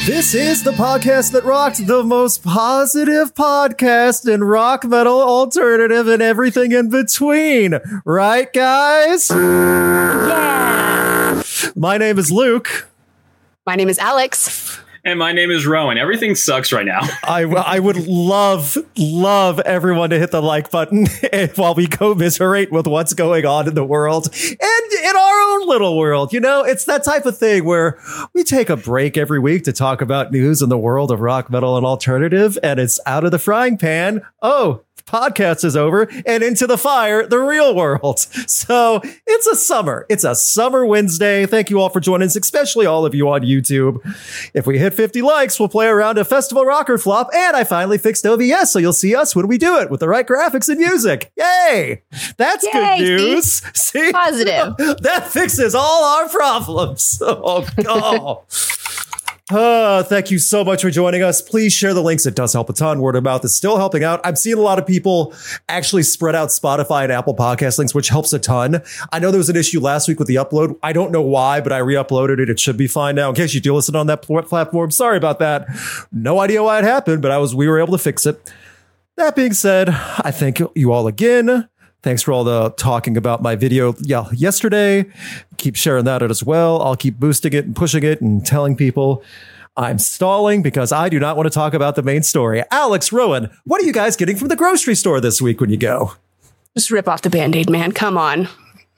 This is the podcast that rocked, the most positive podcast in rock, metal, alternative, and everything in between. Right, guys? Yeah. My name is Luke. My name is Alex. And my name is Rowan. Everything sucks right now. I would love everyone to hit the like button while we commiserate with what's going on in the world and in our own little world. You know, it's that type of thing where we take a break every week to talk about news in the world of rock, metal, and alternative, and it's out of the frying pan. Oh, podcast is over and into the fire, the real world. So it's a summer Wednesday. Thank you all for joining us, especially all of you on YouTube. If we hit 50 likes, we'll play around a festival rocker flop. And I finally fixed OBS, so you'll see us when we do it with the right graphics and music. Yay! That's Yay, good news. See? Positive. That fixes all our problems. Oh, God. Thank you so much for joining us. Please share the links. It does help a ton. Word of mouth is still helping out. I'm seeing a lot of people actually spread out Spotify and Apple Podcast links, which helps a ton. I know there was an issue last week with the upload. I don't know why, but I re-uploaded it. It should be fine now. In case you do listen on that platform, sorry about that. No idea why it happened, but we were able to fix it. That being said, I thank you all again. Thanks for all the talking about my video yesterday. Keep sharing that as well. I'll keep boosting it and pushing it and telling people I'm stalling because I do not want to talk about the main story. Alex, Rowan, what are you guys getting from the grocery store this week when you go? Just rip off the Band-Aid, man. Come on.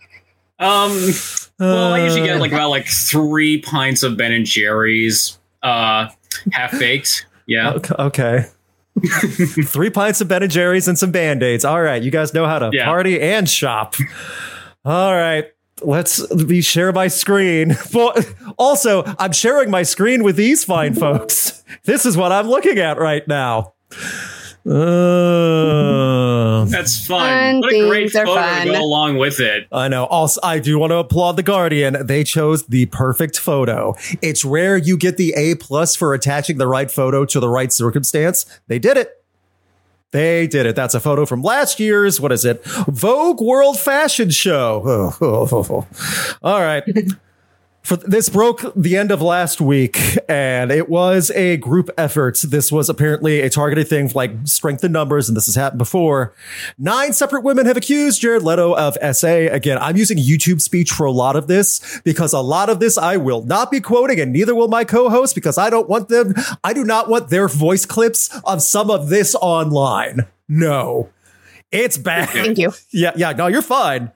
Well, I usually get about 3 pints of Ben and Jerry's, half baked. Yeah. Okay. 3 pints of Ben and Jerry's and some Band-Aids. All right. You guys know how to party and shop. All right. Let's share my screen. Also, I'm sharing my screen with these fine folks. This is what I'm looking at right now. That's fun. What a great photo to go along with it. I know. Also, I do want to applaud The Guardian. They chose the perfect photo. It's rare you get the A+ for attaching the right photo to the right circumstance. They did it. That's a photo from last year's, Vogue World Fashion Show. All right. This broke the end of last week, and it was a group effort. This was apparently a targeted thing like strength in numbers, and this has happened before. 9 separate women have accused Jared Leto of SA. Again, I'm using YouTube speech for a lot of this because a lot of this I will not be quoting, and neither will my co-host because I do not want their voice clips of some of this online. No. It's bad. Thank you. Yeah, no, you're fine.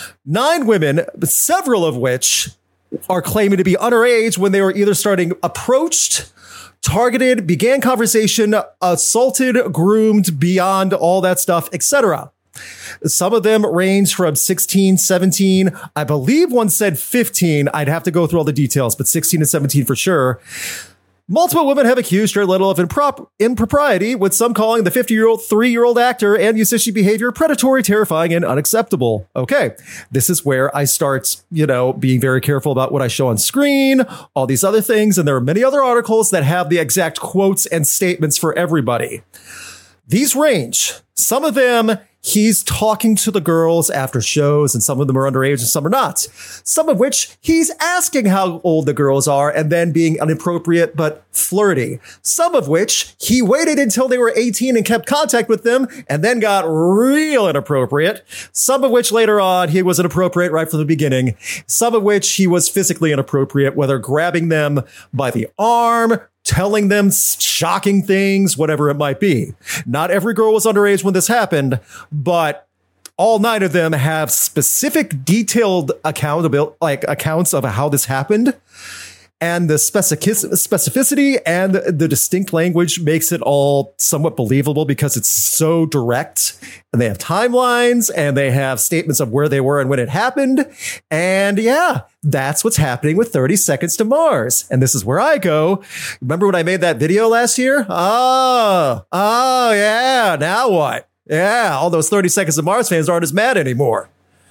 9 women, several of which are claiming to be underage when they were either approached, targeted, began conversation, assaulted, groomed, beyond all that stuff, etc. Some of them range from 16, 17. I believe one said 15. I'd have to go through all the details, but 16 and 17 for sure. Multiple women have accused Jared Leto of impropriety, with some calling the 3-year-old actor and musician behavior predatory, terrifying, and unacceptable. Okay, this is where I start, being very careful about what I show on screen, all these other things, and there are many other articles that have the exact quotes and statements for everybody. These range. Some of them, he's talking to the girls after shows, and some of them are underage and some are not. Some of which he's asking how old the girls are and then being inappropriate but flirty. Some of which he waited until they were 18 and kept contact with them and then got real inappropriate. Some of which later on he was inappropriate right from the beginning. Some of which he was physically inappropriate, whether grabbing them by the arm, telling them shocking things, whatever it might be. Not every girl was underage when this happened, but all 9 of them have specific detailed accounts of how this happened. And the specificity and the distinct language makes it all somewhat believable because it's so direct. And they have timelines and they have statements of where they were and when it happened. And yeah, that's what's happening with 30 Seconds to Mars. And this is where I go. Remember when I made that video last year? Oh, yeah. Now what? Yeah, all those 30 Seconds to Mars fans aren't as mad anymore.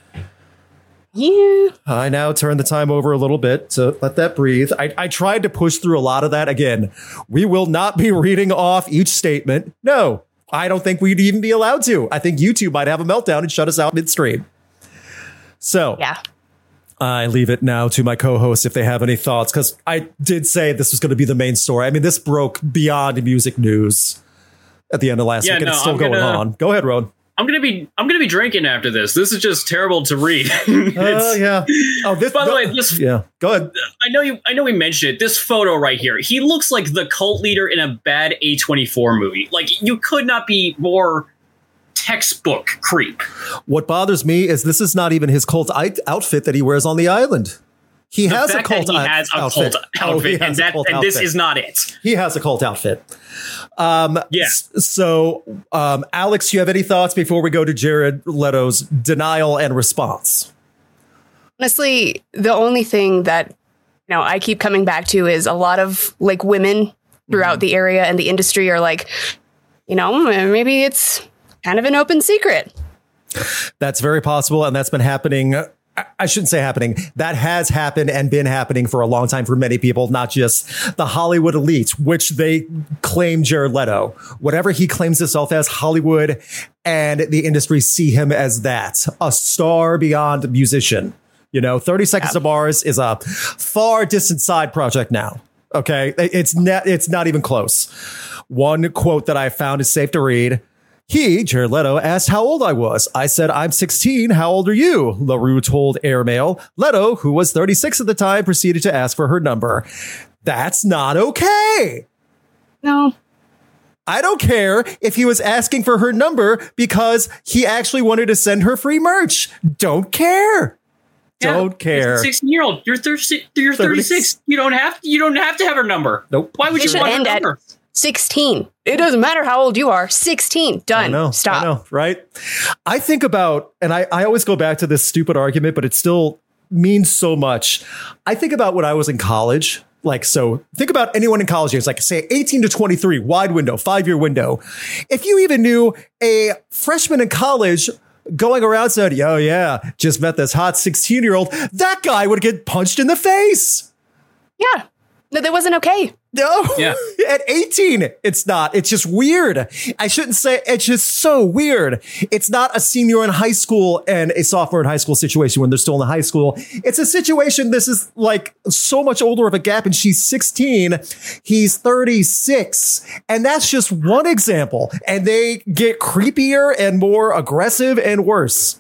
Yeah. I now turn the time over a little bit to let that breathe. I tried to push through a lot of that. Again, we will not be reading off each statement. No, I don't think we'd even be allowed to. I think YouTube might have a meltdown and shut us out midstream. So, yeah. I leave it now to my co-hosts if they have any thoughts, because I did say this was going to be the main story. I mean, this broke beyond music news at the end of last week, and it's still going on. Go ahead, Rowan. I'm gonna be drinking after this. This is just terrible to read. Yeah. Oh, this. By the way, this. Yeah. Go ahead. I know we mentioned it. This photo right here. He looks like the cult leader in a bad A24 movie. Like, you could not be more textbook creep. What bothers me is this is not even his cult outfit that he wears on the island. He has a cult outfit. And this is not it. He has a cult outfit. So, Alex, you have any thoughts before we go to Jared Leto's denial and response? Honestly, the only thing that I keep coming back to is a lot of like women throughout the area and the industry are like, maybe it's kind of an open secret. That's very possible, and that's been happening. I shouldn't say happening. That has happened and been happening for a long time for many people, not just the Hollywood elite, which they claim Jared Leto. Whatever he claims himself as, Hollywood and the industry see him as that, a star beyond musician. 30 Seconds to Mars is a far distant side project now. Okay. It's not even close. One quote that I found is safe to read. Jared Leto, asked how old I was. I said, I'm 16. How old are you? LaRue told Airmail. Leto, who was 36 at the time, proceeded to ask for her number. That's not okay. No. I don't care if he was asking for her number because he actually wanted to send her free merch. Don't care. Don't care. 16-year-old. You're 36. You don't have to have her number. Nope. Why would you want her number? 16. It doesn't matter how old you are. 16. Done. Stop. I know, right? I think about, and I always go back to this stupid argument, but it still means so much. I think about when I was in college. So think about anyone in college years, like say 18 to 23, wide window, 5-year window. If you even knew a freshman in college going around said, oh yeah, just met this hot 16-year-old, that guy would get punched in the face. Yeah. No, that wasn't okay. No, yeah. At 18, it's not. It's just weird. I shouldn't say it's just so weird. It's not a senior in high school and a sophomore in high school situation when they're still in the high school. It's a situation. This is like so much older of a gap, and she's 16. He's 36. And that's just one example. And they get creepier and more aggressive and worse.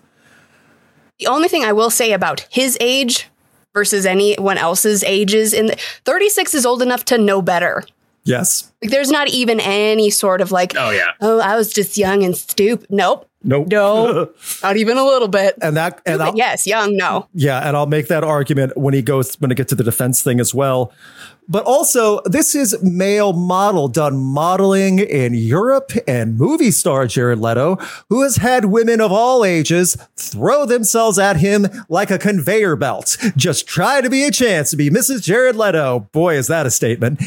The only thing I will say about his age versus anyone else's ages 36 is old enough to know better. Yes. Like, there's not even any sort of like, I was just young and stupid. Nope. No, not even a little bit. Yes, young, no. Yeah, and I'll make that argument when it gets to the defense thing as well. But also, this is male model done modeling in Europe, and movie star Jared Leto, who has had women of all ages throw themselves at him like a conveyor belt. Just try to be a chance to be Mrs. Jared Leto. Boy, is that a statement.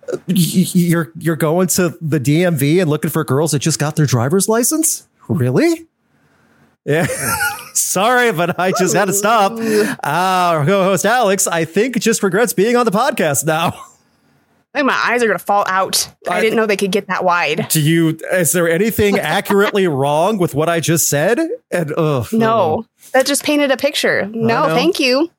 You're going to the DMV and looking for girls that just got their driver's license? Really? Yeah. Sorry, but I just had to stop. Our co-host Alex, I think, just regrets being on the podcast now. I think my eyes are going to fall out. I didn't know they could get that wide. Is there anything accurately wrong with what I just said? And no, that just painted a picture. No, thank you.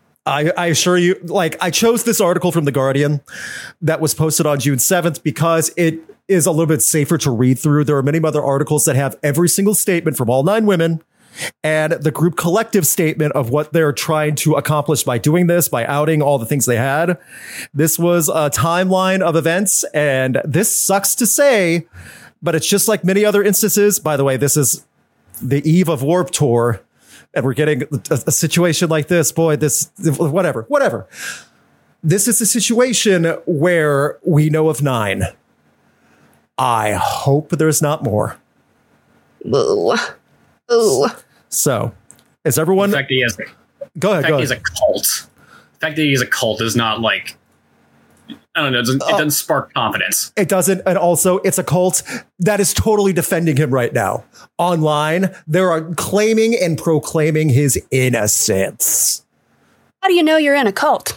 I assure you, I chose this article from The Guardian that was posted on June 7th because it is a little bit safer to read through. There are many other articles that have every single statement from all 9 women and the group collective statement of what they're trying to accomplish by doing this, by outing all the things they had. This was a timeline of events, and this sucks to say, but it's just like many other instances. By the way, this is the eve of Warped Tour, and we're getting a situation like this. Boy, whatever. This is a situation where we know of 9. I hope there's not more. Ooh. So, is everyone? The fact that he has go ahead. He's a cult. The fact that he's a cult is not like, I don't know. It doesn't spark confidence. It doesn't, and also it's a cult that is totally defending him right now online. They are claiming and proclaiming his innocence. How do you know you're in a cult?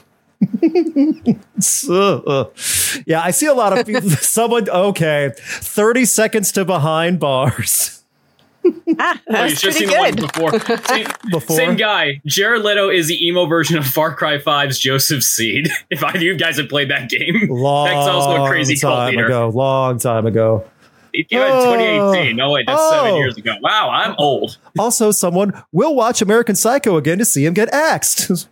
Yeah, I see a lot of people. 30 seconds to behind bars. That Oh, you was should have pretty seen the one good. before. Same guy. Jared Leto is the emo version of Far Cry 5's Joseph Seed. If either of you guys have played that game, that's also a crazy cult leader. Long time ago. It came out in 2018. No, wait, that's 7 years ago. Wow, I'm old. Also, someone will watch American Psycho again to see him get axed.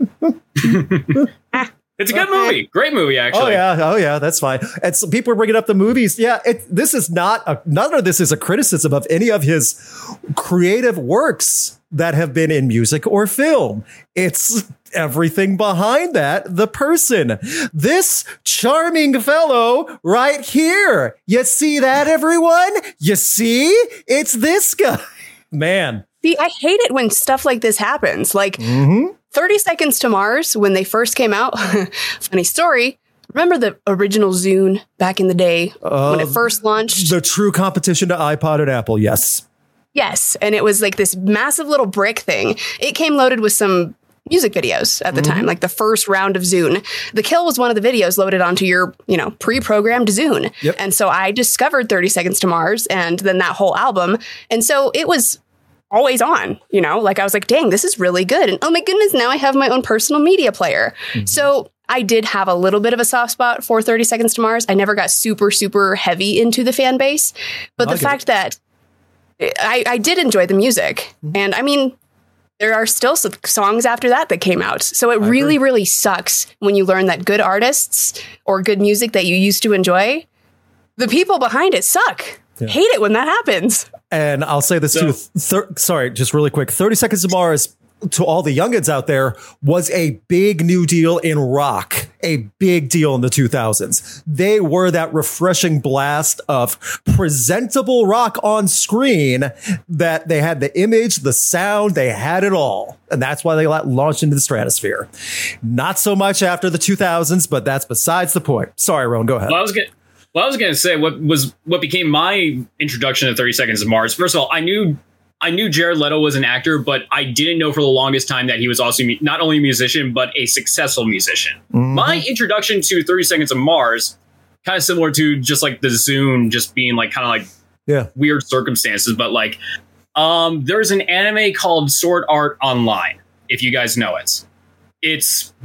It's a good movie. Great movie, actually. Oh yeah, that's fine. And so people are bringing up the movies. Yeah, this is none of this is a criticism of any of his creative works that have been in music or film. It's everything behind that, the person. This charming fellow right here. You see that, everyone? You see? It's this guy. Man. See, I hate it when stuff like this happens. Like 30 Seconds to Mars, when they first came out, funny story. Remember the original Zune back in the day when it first launched? The true competition to iPod and Apple, yes. Yes. And it was like this massive little brick thing. It came loaded with some music videos at the time, like the first round of Zune. The Kill was one of the videos loaded onto your, pre-programmed Zune. Yep. And so I discovered 30 Seconds to Mars and then that whole album. And so it was always on, like I was like, dang, this is really good. And oh my goodness, now I have my own personal media player. So I did have a little bit of a soft spot for 30 Seconds to Mars. I never got super, super heavy into the fan base. But the fact that I did enjoy the music. And I mean, there are still some songs after that came out. So it really, really sucks when you learn that good artists or good music that you used to enjoy, the people behind it suck. Yeah. Hate it when that happens. And I'll say this too. Sorry, just really quick. 30 Seconds to Mars, to all the youngins out there, was a big new deal in rock. A big deal in the 2000s. They were that refreshing blast of presentable rock on screen that they had the image, the sound, they had it all. And that's why they launched into the stratosphere. Not so much after the 2000s, but that's besides the point. Sorry, Rowan, go ahead. Well, I was going to say what became my introduction to 30 Seconds to Mars. First of all, I knew Jared Leto was an actor, but I didn't know for the longest time that he was also not only a musician, but a successful musician. My introduction to 30 Seconds to Mars, kind of similar to just like the Zune, just being like kind of like weird circumstances. But like, there's an anime called Sword Art Online, if you guys know it. It's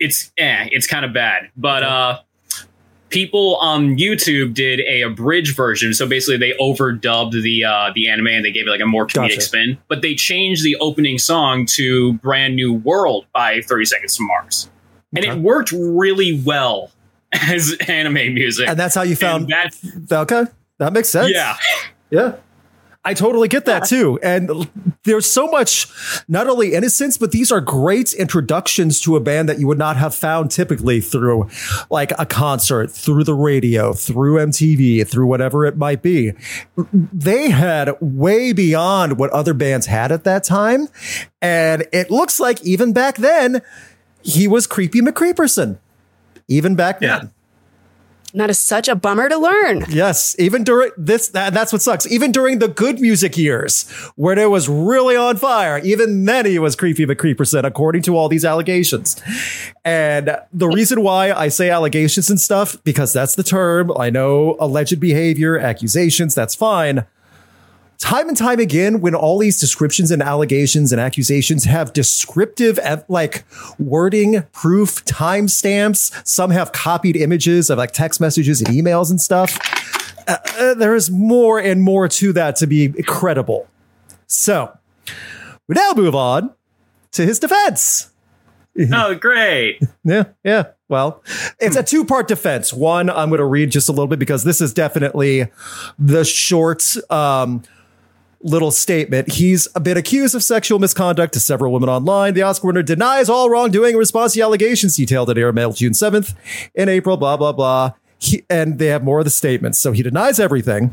kind of bad, but people on YouTube did a abridged version. So basically they overdubbed the anime and they gave it like a more comedic spin, but they changed the opening song to Brand New World by 30 Seconds to Mars. And it worked really well as anime music. And that's how you found that. Okay. That makes sense. Yeah. Yeah. I totally get that too. And there's so much, not only innocence, but these are great introductions to a band that you would not have found typically through like a concert, through the radio, through MTV, through whatever it might be. They had way beyond what other bands had at that time. And it looks like even back then, he was Creepy McCreeperson. Even back then. That is such a bummer to learn. Yes, even during that's what sucks. Even during the good music years, when it was really on fire, even then he was Creepy McCreeperson, according to all these allegations. And the reason why I say allegations and stuff, because that's the term. I know alleged behavior, accusations, that's fine. Time and time again, when all these descriptions and allegations and accusations have descriptive like wording, proof, timestamps, some have copied images of like text messages and emails and stuff. There is more and more to that to be credible. So we now move on to his defense. Oh, great. Yeah. Well, it's a two-part defense. One, I'm going to read just a little bit because this is definitely the short, little statement. He's been accused of sexual misconduct to several women online. The Oscar winner denies all wrongdoing in response to the allegations detailed in Airmail June 7th. In April, blah, blah, blah. And they have more of the statements. So he denies everything.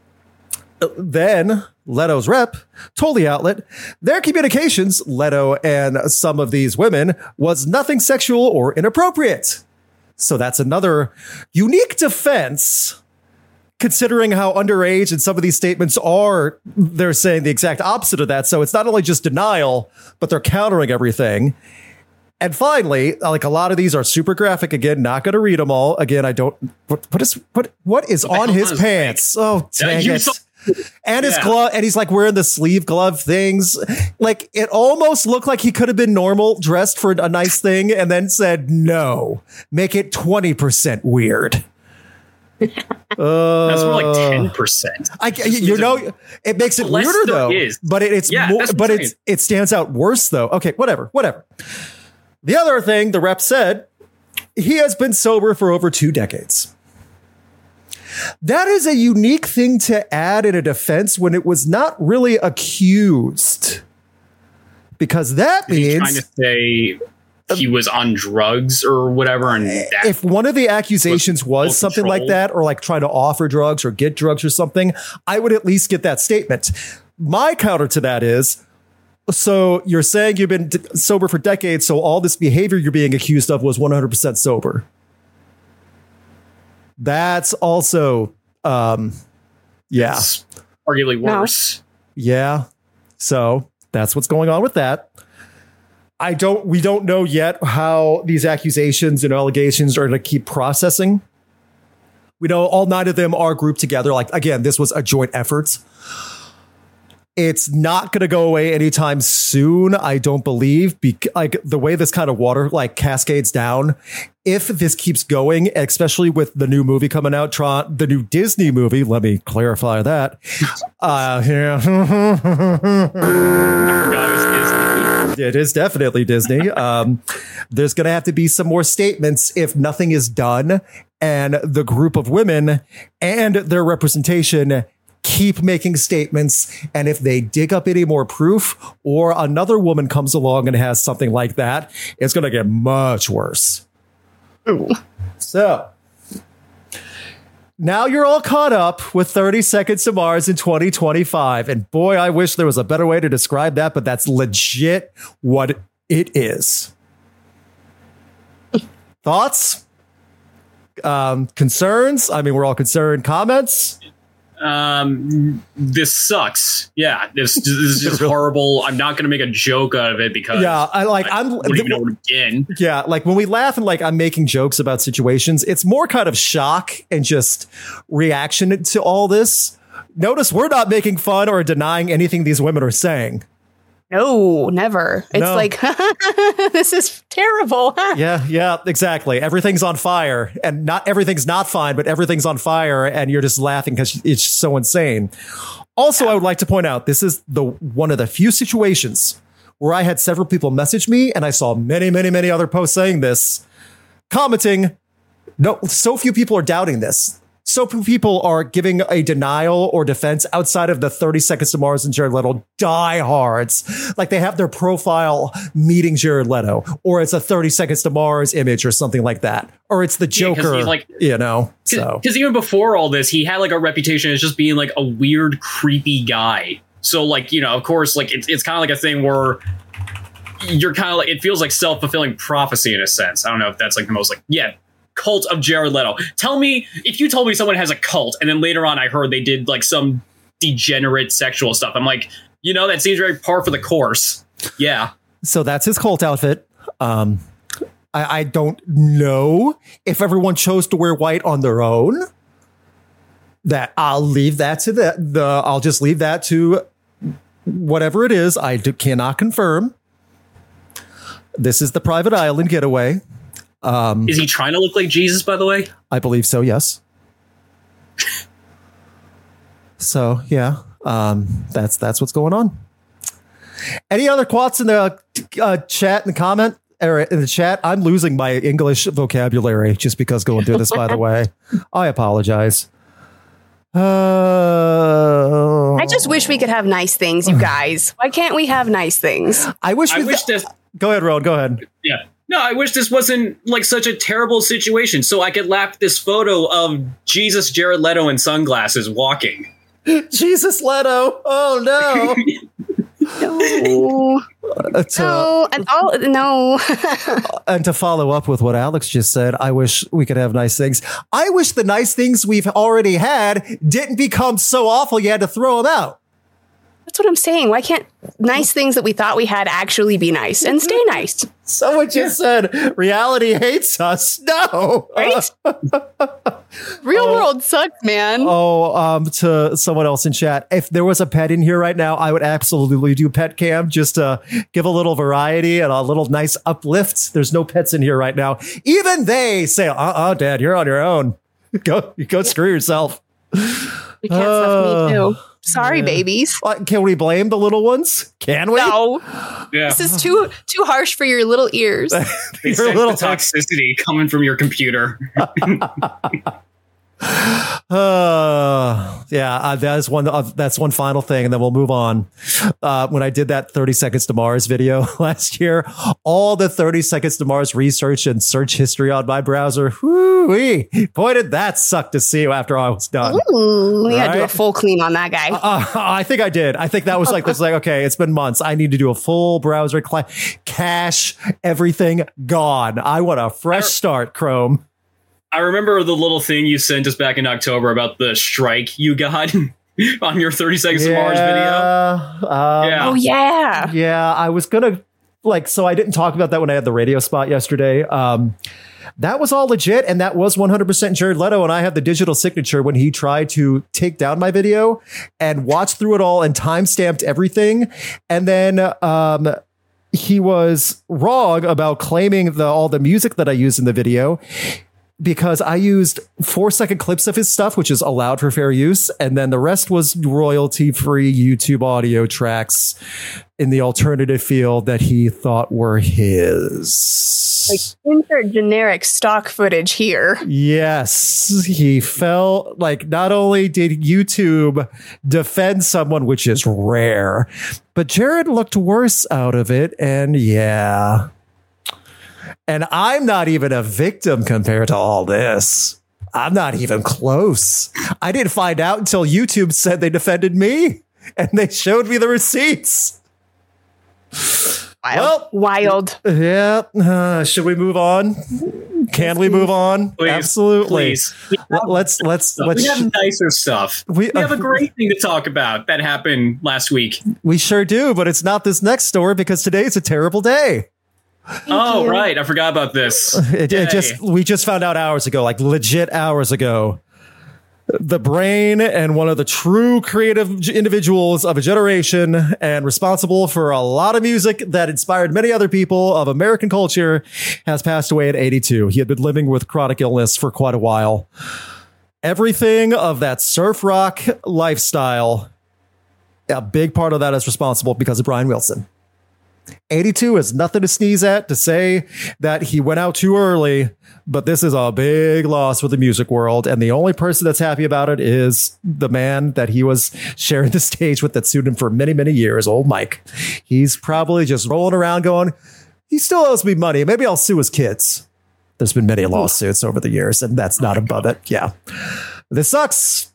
Then Leto's rep told the outlet their communications, Leto and some of these women, was nothing sexual or inappropriate. So that's another unique defense. Considering how underage and some of these statements are, they're saying the exact opposite of that. So it's not only just denial, but they're countering everything. And finally, like a lot of these are super graphic. Again, not going to read them all. Again, I don't. What is on his pants? Oh, dang it! And his glove, and he's like wearing the sleeve glove things. Like it almost looked like he could have been normal, dressed for a nice thing, and then said, no, make it 20% weird. That's more like 10%. It makes it weirder though. But it stands out worse though. Okay, whatever. The other thing the rep said, he has been sober for over 2 decades. That is a unique thing to add in a defense when it was not really accused. Because that means trying to say he was on drugs or whatever. And if one of the accusations was something like that, or like trying to offer drugs or get drugs or something, I would at least get that statement. My counter to that is, so you're saying you've been sober for decades, so all this behavior you're being accused of was 100% sober. That's also, it's arguably worse. No. Yeah. So that's what's going on with that. We don't know yet how these accusations and allegations are going to keep processing. We know all 9 of them are grouped together. Like, again, this was a joint effort. It's not going to go away anytime soon, I don't believe. Like the way this kind of water like cascades down, if this keeps going, especially with the new movie coming out, the new Disney movie, let me clarify that. It is definitely Disney. There's going to have to be some more statements if nothing is done, and the group of women and their representation keep making statements. And if they dig up any more proof, or another woman comes along and has something like that, it's going to get much worse. Ooh. So now you're all caught up with 30 Seconds to Mars in 2025. And boy, I wish there was a better way to describe that, but that's legit what it is. Thoughts? Concerns? I mean, we're all concerned. Comments? This sucks. Yeah, this is just horrible. I'm not going to make a joke out of it because I don't even know where to begin. Yeah, like when we laugh and like I'm making jokes about situations, it's more kind of shock and just reaction to all this. Notice we're not making fun or denying anything these women are saying. No, never. It's like, this is terrible. Yeah, exactly. Everything's on fire, and not everything's not fine, but everything's on fire, and you're just laughing because it's so insane. Also, I would like to point out, this is one of the few situations where I had several people message me, and I saw many, many, many other posts saying this, commenting, no, so few people are doubting this. So few people are giving a denial or defense outside of the 30 Seconds to Mars and Jared Leto diehards. Like they have their profile meeting Jared Leto, or it's a 30 Seconds to Mars image or something like that. Or it's the Joker, so. Because even before all this, he had like a reputation as just being like a weird, creepy guy. So like, of course, like it's kind of like a thing where you're kind of like, it feels like self-fulfilling prophecy in a sense. I don't know if that's like the most like, cult of Jared Leto. Tell me, if you told me someone has a cult and then later on I heard they did like some degenerate sexual stuff, I'm like, that seems very par for the course. Yeah. So that's his cult outfit. I don't know if everyone chose to wear white on their own. That I'll leave that to I'll just leave that to whatever it is. I cannot confirm. This is the private island getaway. Is he trying to look like Jesus, by the way? I believe so, yes. So, yeah, that's what's going on. Any other quotes in the chat and comment? Or in the chat? I'm losing my English vocabulary just because going through this, by the way. I apologize. I just wish we could have nice things, you guys. Why can't we have nice things? I wish this... Go ahead, Rowan, go ahead. Yeah. No, I wish this wasn't like such a terrible situation so I could laugh at this photo of Jesus Jared Leto in sunglasses walking. Jesus Leto. Oh, no. No. And to follow up with what Alex just said, I wish we could have nice things. I wish the nice things we've already had didn't become so awful you had to throw them out. That's what I'm saying. Why can't nice things that we thought we had actually be nice and stay nice? Someone just said reality hates us. No. Right? Real world sucks, man. To someone else in chat, if there was a pet in here right now, I would absolutely do pet cam just to give a little variety and a little nice uplift. There's no pets in here right now. Even they say, Dad, you're on your own. Go screw yourself. We can't stuff me too. Sorry, babies. Can we blame the little ones? Can we? No. Yeah. This is too harsh for your little ears. They sense the toxicity coming from your computer. That's one final thing, and then we'll move on. When I did that 30 Seconds to Mars video last year, all the 30 Seconds to Mars research and search history on my browser, boy, did that suck to see after I was done. Ooh, we gotta do a full clean on that guy. I think I did. I think that was okay, it's been months. I need to do a full browser cache, everything gone. I want a fresh start, Chrome. I remember the little thing you sent us back in October about the strike you got on your 30 Seconds to Mars video. Oh, yeah. Yeah, I was going to, so I didn't talk about that when I had the radio spot yesterday. That was all legit, and that was 100% Jared Leto, and I have the digital signature when he tried to take down my video and watched through it all and timestamped everything. And then he was wrong about claiming all the music that I used in the video, because I used 4-second clips of his stuff, which is allowed for fair use. And then the rest was royalty-free YouTube audio tracks in the alternative field that he thought were his. Insert generic stock footage here. Yes, he felt not only did YouTube defend someone, which is rare, but Jared looked worse out of it. And yeah. And I'm not even a victim compared to all this. I'm not even close. I didn't find out until YouTube said they defended me and they showed me the receipts. Wild. Yeah. Should we move on? Can we move on? Please, absolutely. Please. Let's. We have nicer stuff. We have a great thing to talk about that happened last week. We sure do, but it's not this next story because today's a terrible day. Thank you. Right. I forgot about this. We just found out hours ago, legit hours ago. The brain and one of the true creative individuals of a generation and responsible for a lot of music that inspired many other people of American culture has passed away at 82. He had been living with chronic illness for quite a while. Everything of that surf rock lifestyle, a big part of that is responsible because of Brian Wilson. 82 is nothing to sneeze at, to say that he went out too early, but this is a big loss for the music world. And the only person that's happy about it is the man that he was sharing the stage with that sued him for many, many years, old Mike. He's probably just rolling around going, he still owes me money. Maybe I'll sue his kids. There's been many lawsuits over the years, and that's not above it. Yeah. This sucks.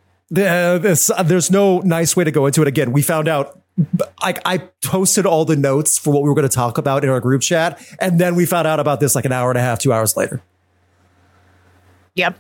There's no nice way to go into it. Again, we found out, I posted all the notes for what we were going to talk about in our group chat, and then we found out about this an hour and a half, 2 hours later. Yep.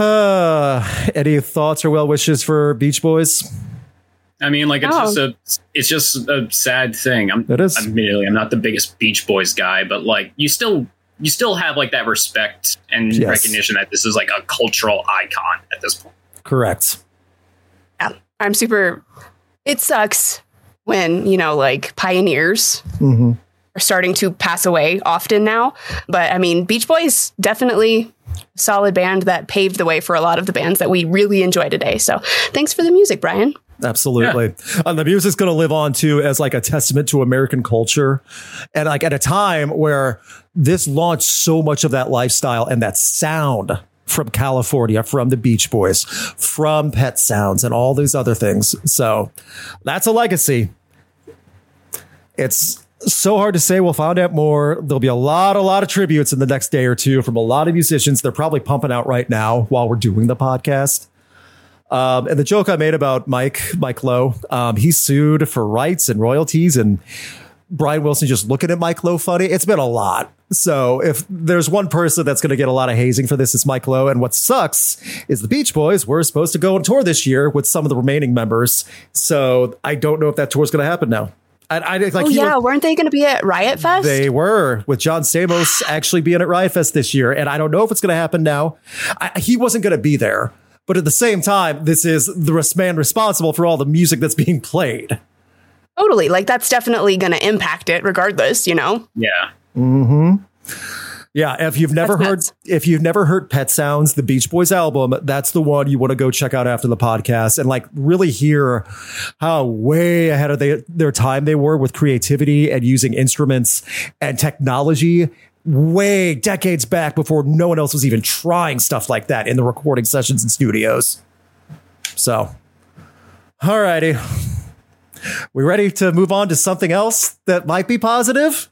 Any thoughts or well wishes for Beach Boys? I mean, it's just a sad thing. It is. Admittedly, I'm not the biggest Beach Boys guy, but you still have that respect and recognition that this is a cultural icon at this point. Correct. Yeah, I'm super. It sucks when, pioneers are starting to pass away often now. But I mean, Beach Boys, definitely a solid band that paved the way for a lot of the bands that we really enjoy today. So thanks for the music, Brian. Absolutely. Yeah. The music's going to live on too as a testament to American culture. And at a time where this launched so much of that lifestyle and that sound from California, from the Beach Boys, from Pet Sounds and all these other things. So that's a legacy. It's so hard to say. We'll find out more. There'll be a lot of tributes in the next day or two from a lot of musicians. They're probably pumping out right now while we're doing the podcast. And the joke I made about Mike Lowe, he sued for rights and royalties, and Brian Wilson just looking at Mike Lowe funny. It's been a lot. So if there's one person that's going to get a lot of hazing for this, it's Mike Lowe. And what sucks is the Beach Boys were supposed to go on tour this year with some of the remaining members. So I don't know if that tour is going to happen now. Weren't they going to be at Riot Fest? They were, with John Stamos actually being at Riot Fest this year. And I don't know if it's going to happen now. He wasn't going to be there. But at the same time, this is the man responsible for all the music that's being played. Totally. Like, that's definitely going to impact it regardless, you know? Yeah. Mm-hmm. Yeah, if you've never heard Pet Sounds, the Beach Boys album, that's the one you want to go check out after the podcast and like really hear how way ahead of their time they were with creativity and using instruments and technology way decades back before no one else was even trying stuff like that in the recording sessions and studios. So, all righty. We ready to move on to something else that might be positive?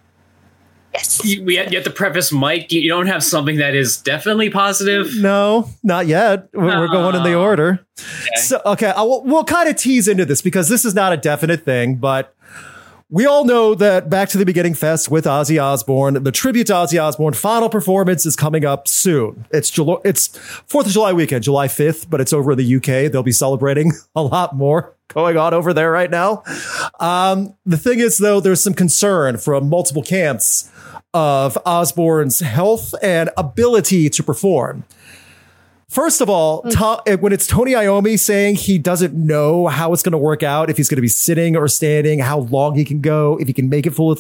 Yes. You have to preface, Mike, you don't have something that is definitely positive? No, not yet. We're going in the order. Okay. So, we'll kind of tease into this because this is not a definite thing, but we all know that Back to the Beginning Fest with Ozzy Osbourne, the tribute to Ozzy Osbourne final performance is coming up soon. It's 4th of July weekend, July 5th, but it's over in the UK. They'll be celebrating a lot more going on over there right now. The thing is, though, there's some concern from multiple camps of Osbourne's health and ability to perform. First of all, when it's Tony Iommi saying he doesn't know how it's going to work out, if he's going to be sitting or standing, how long he can go, if he can make it through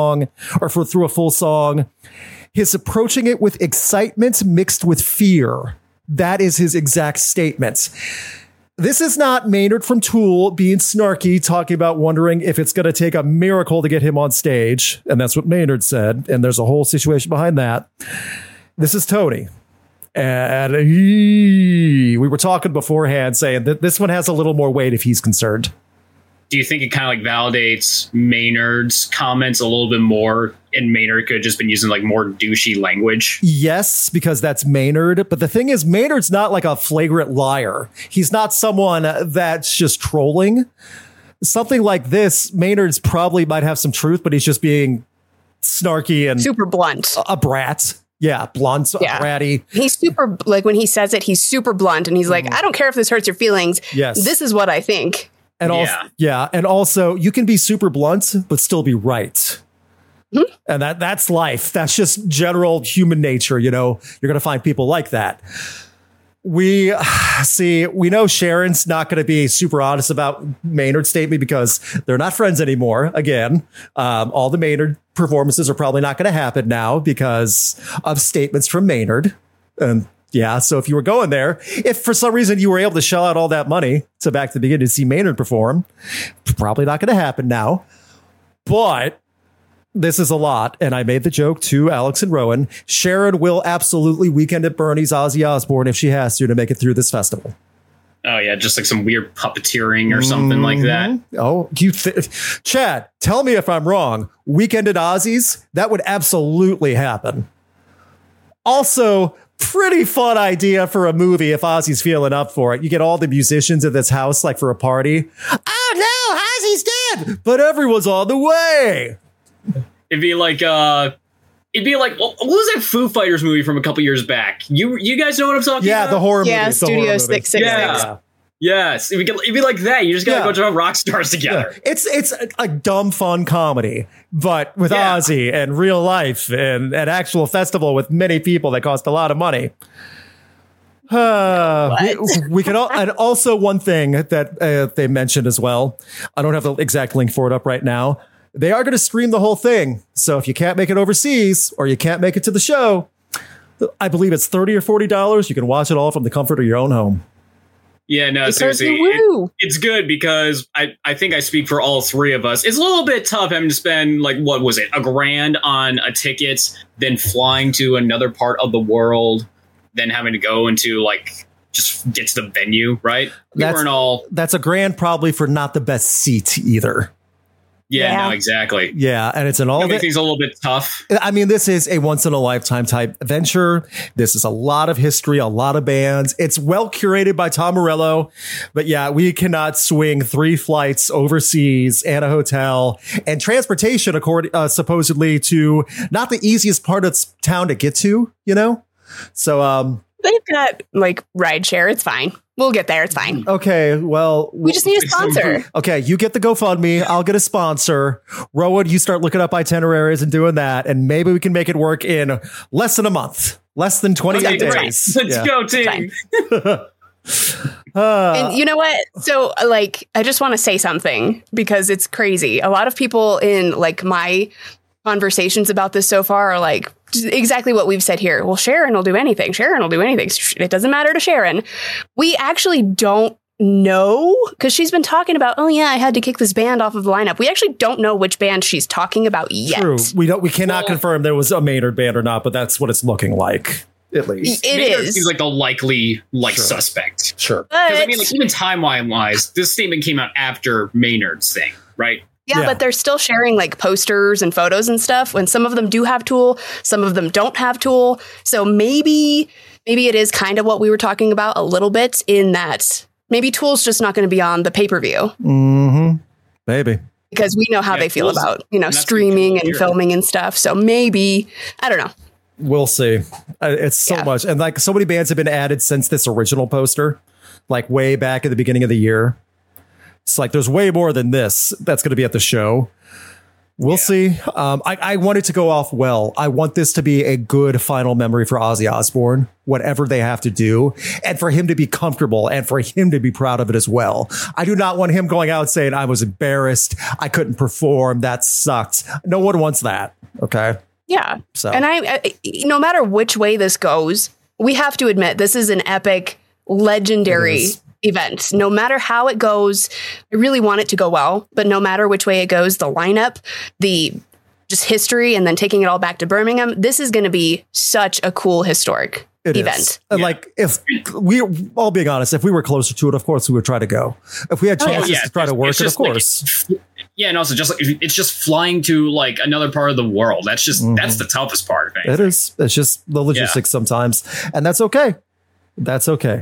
a full song, he's approaching it with excitement mixed with fear. That is his exact statement. This is not Maynard from Tool being snarky, talking about wondering if it's going to take a miracle to get him on stage. And that's what Maynard said. And there's a whole situation behind that. This is Tony. And we were talking beforehand saying that this one has a little more weight if he's concerned. Do you think it kind of like validates Maynard's comments a little bit more, and Maynard could have just been using like more douchey language? Yes, because that's Maynard. But the thing is, Maynard's not like a flagrant liar. He's not someone that's just trolling. Something like this, Maynard's probably might have some truth, but he's just being snarky and super blunt. A brat. Yeah, blunt, bratty. He's super, like when he says it, he's super blunt and he's like, I don't care if this hurts your feelings. Yes. This is what I think. And also you can be super blunt, but still be right. Mm-hmm. And that's life. That's just general human nature. You know, you're going to find people like that. We know Sharon's not going to be super honest about Maynard's statement because they're not friends anymore. Again, all the Maynard performances are probably not going to happen now because of statements from Maynard. And yeah, so if you were going there, if for some reason you were able to shell out all that money to Back to the Beginning to see Maynard perform, probably not going to happen now. But this is a lot, and I made the joke to Alex and Rowan. Sharon will absolutely Weekend at Bernie's Ozzy Osbourne if she has to make it through this festival. Oh, yeah, just like some weird puppeteering or something like that. Oh, Chad, tell me if I'm wrong. Weekend at Ozzy's, that would absolutely happen. Also, pretty fun idea for a movie if Ozzy's feeling up for it. You get all the musicians at this house like for a party. Oh, no, Ozzy's dead, but everyone's on the way. It'd be like what was that Foo Fighters movie from a couple years back? You guys know what I'm talking about? Yeah, the horror movie. Yeah, Studio 666. Yeah. Yes, it'd be like that. You just got a bunch of rock stars together. Yeah. It's a dumb fun comedy, but with Ozzy and real life and an actual festival with many people that cost a lot of money. We can and also one thing that they mentioned as well. I don't have the exact link for it up right now. They are going to stream the whole thing. So if you can't make it overseas or you can't make it to the show, I believe it's $30 or $40. You can watch it all from the comfort of your own home. Yeah, no, seriously. It's good because I think I speak for all three of us. It's a little bit tough having to spend, like, what was it, $1,000 on a ticket, then flying to another part of the world, then having to go into, like, just get to the venue, right? That's $1,000 probably for not the best seat either. Yeah, no, exactly. Yeah, and it's an all. Make things a little bit tough. I mean, this is a once in a lifetime type venture. This is a lot of history, a lot of bands. It's well curated by Tom Morello, but yeah, we cannot swing 3 flights overseas and a hotel and transportation, according supposedly to not the easiest part of town to get to. You know, so they've got like rideshare. It's fine. We'll get there. It's fine. Okay, well, we just need a sponsor. Okay, you get the GoFundMe. I'll get a sponsor. Rowan, you start looking up itineraries and doing that, and maybe we can make it work in less than a month, less than 28 days. Let's go, team. And you know what? So, like, I just want to say something because it's crazy. A lot of people in like my conversations about this so far are like, exactly what we've said here. Well, Sharon will do anything. Sharon will do anything. It doesn't matter to Sharon. We actually don't know because she's been talking about, oh yeah, I had to kick this band off of the lineup. We actually don't know which band she's talking about yet. True. We cannot confirm there was a Maynard band or not, but that's what it's looking like. At least it Maynard is. Seems like the likely suspect. Sure. Because I mean, like, even timeline wise, this statement came out after Maynard's thing, right? Yeah, but they're still sharing like posters and photos and stuff. When some of them do have Tool, some of them don't have Tool. So maybe it is kind of what we were talking about a little bit in that maybe Tool's just not going to be on the pay-per-view. Mm-hmm. Maybe. Because we know how they feel about, streaming and filming and stuff. So maybe, I don't know. We'll see. It's so much. And like so many bands have been added since this original poster, like way back at the beginning of the year. It's like there's way more than this that's going to be at the show. We'll see. I want it to go off well. I want this to be a good final memory for Ozzy Osbourne, whatever they have to do, and for him to be comfortable and for him to be proud of it as well. I do not want him going out saying, I was embarrassed. I couldn't perform. That sucked. No one wants that. Okay. Yeah. So, and I no matter which way this goes, we have to admit this is an epic, legendary event. No matter how it goes, I really want it to go well, but no matter which way it goes, the lineup, the just history, and then taking it all back to Birmingham, this is going to be such a cool historic event. Like if we all being honest, if we were closer to it, of course we would try to go. If we had chances to try to work it, of course. And also just like it's just flying to like another part of the world. That's just that's the toughest part. It is. It's just the logistics sometimes, and that's okay. That's okay.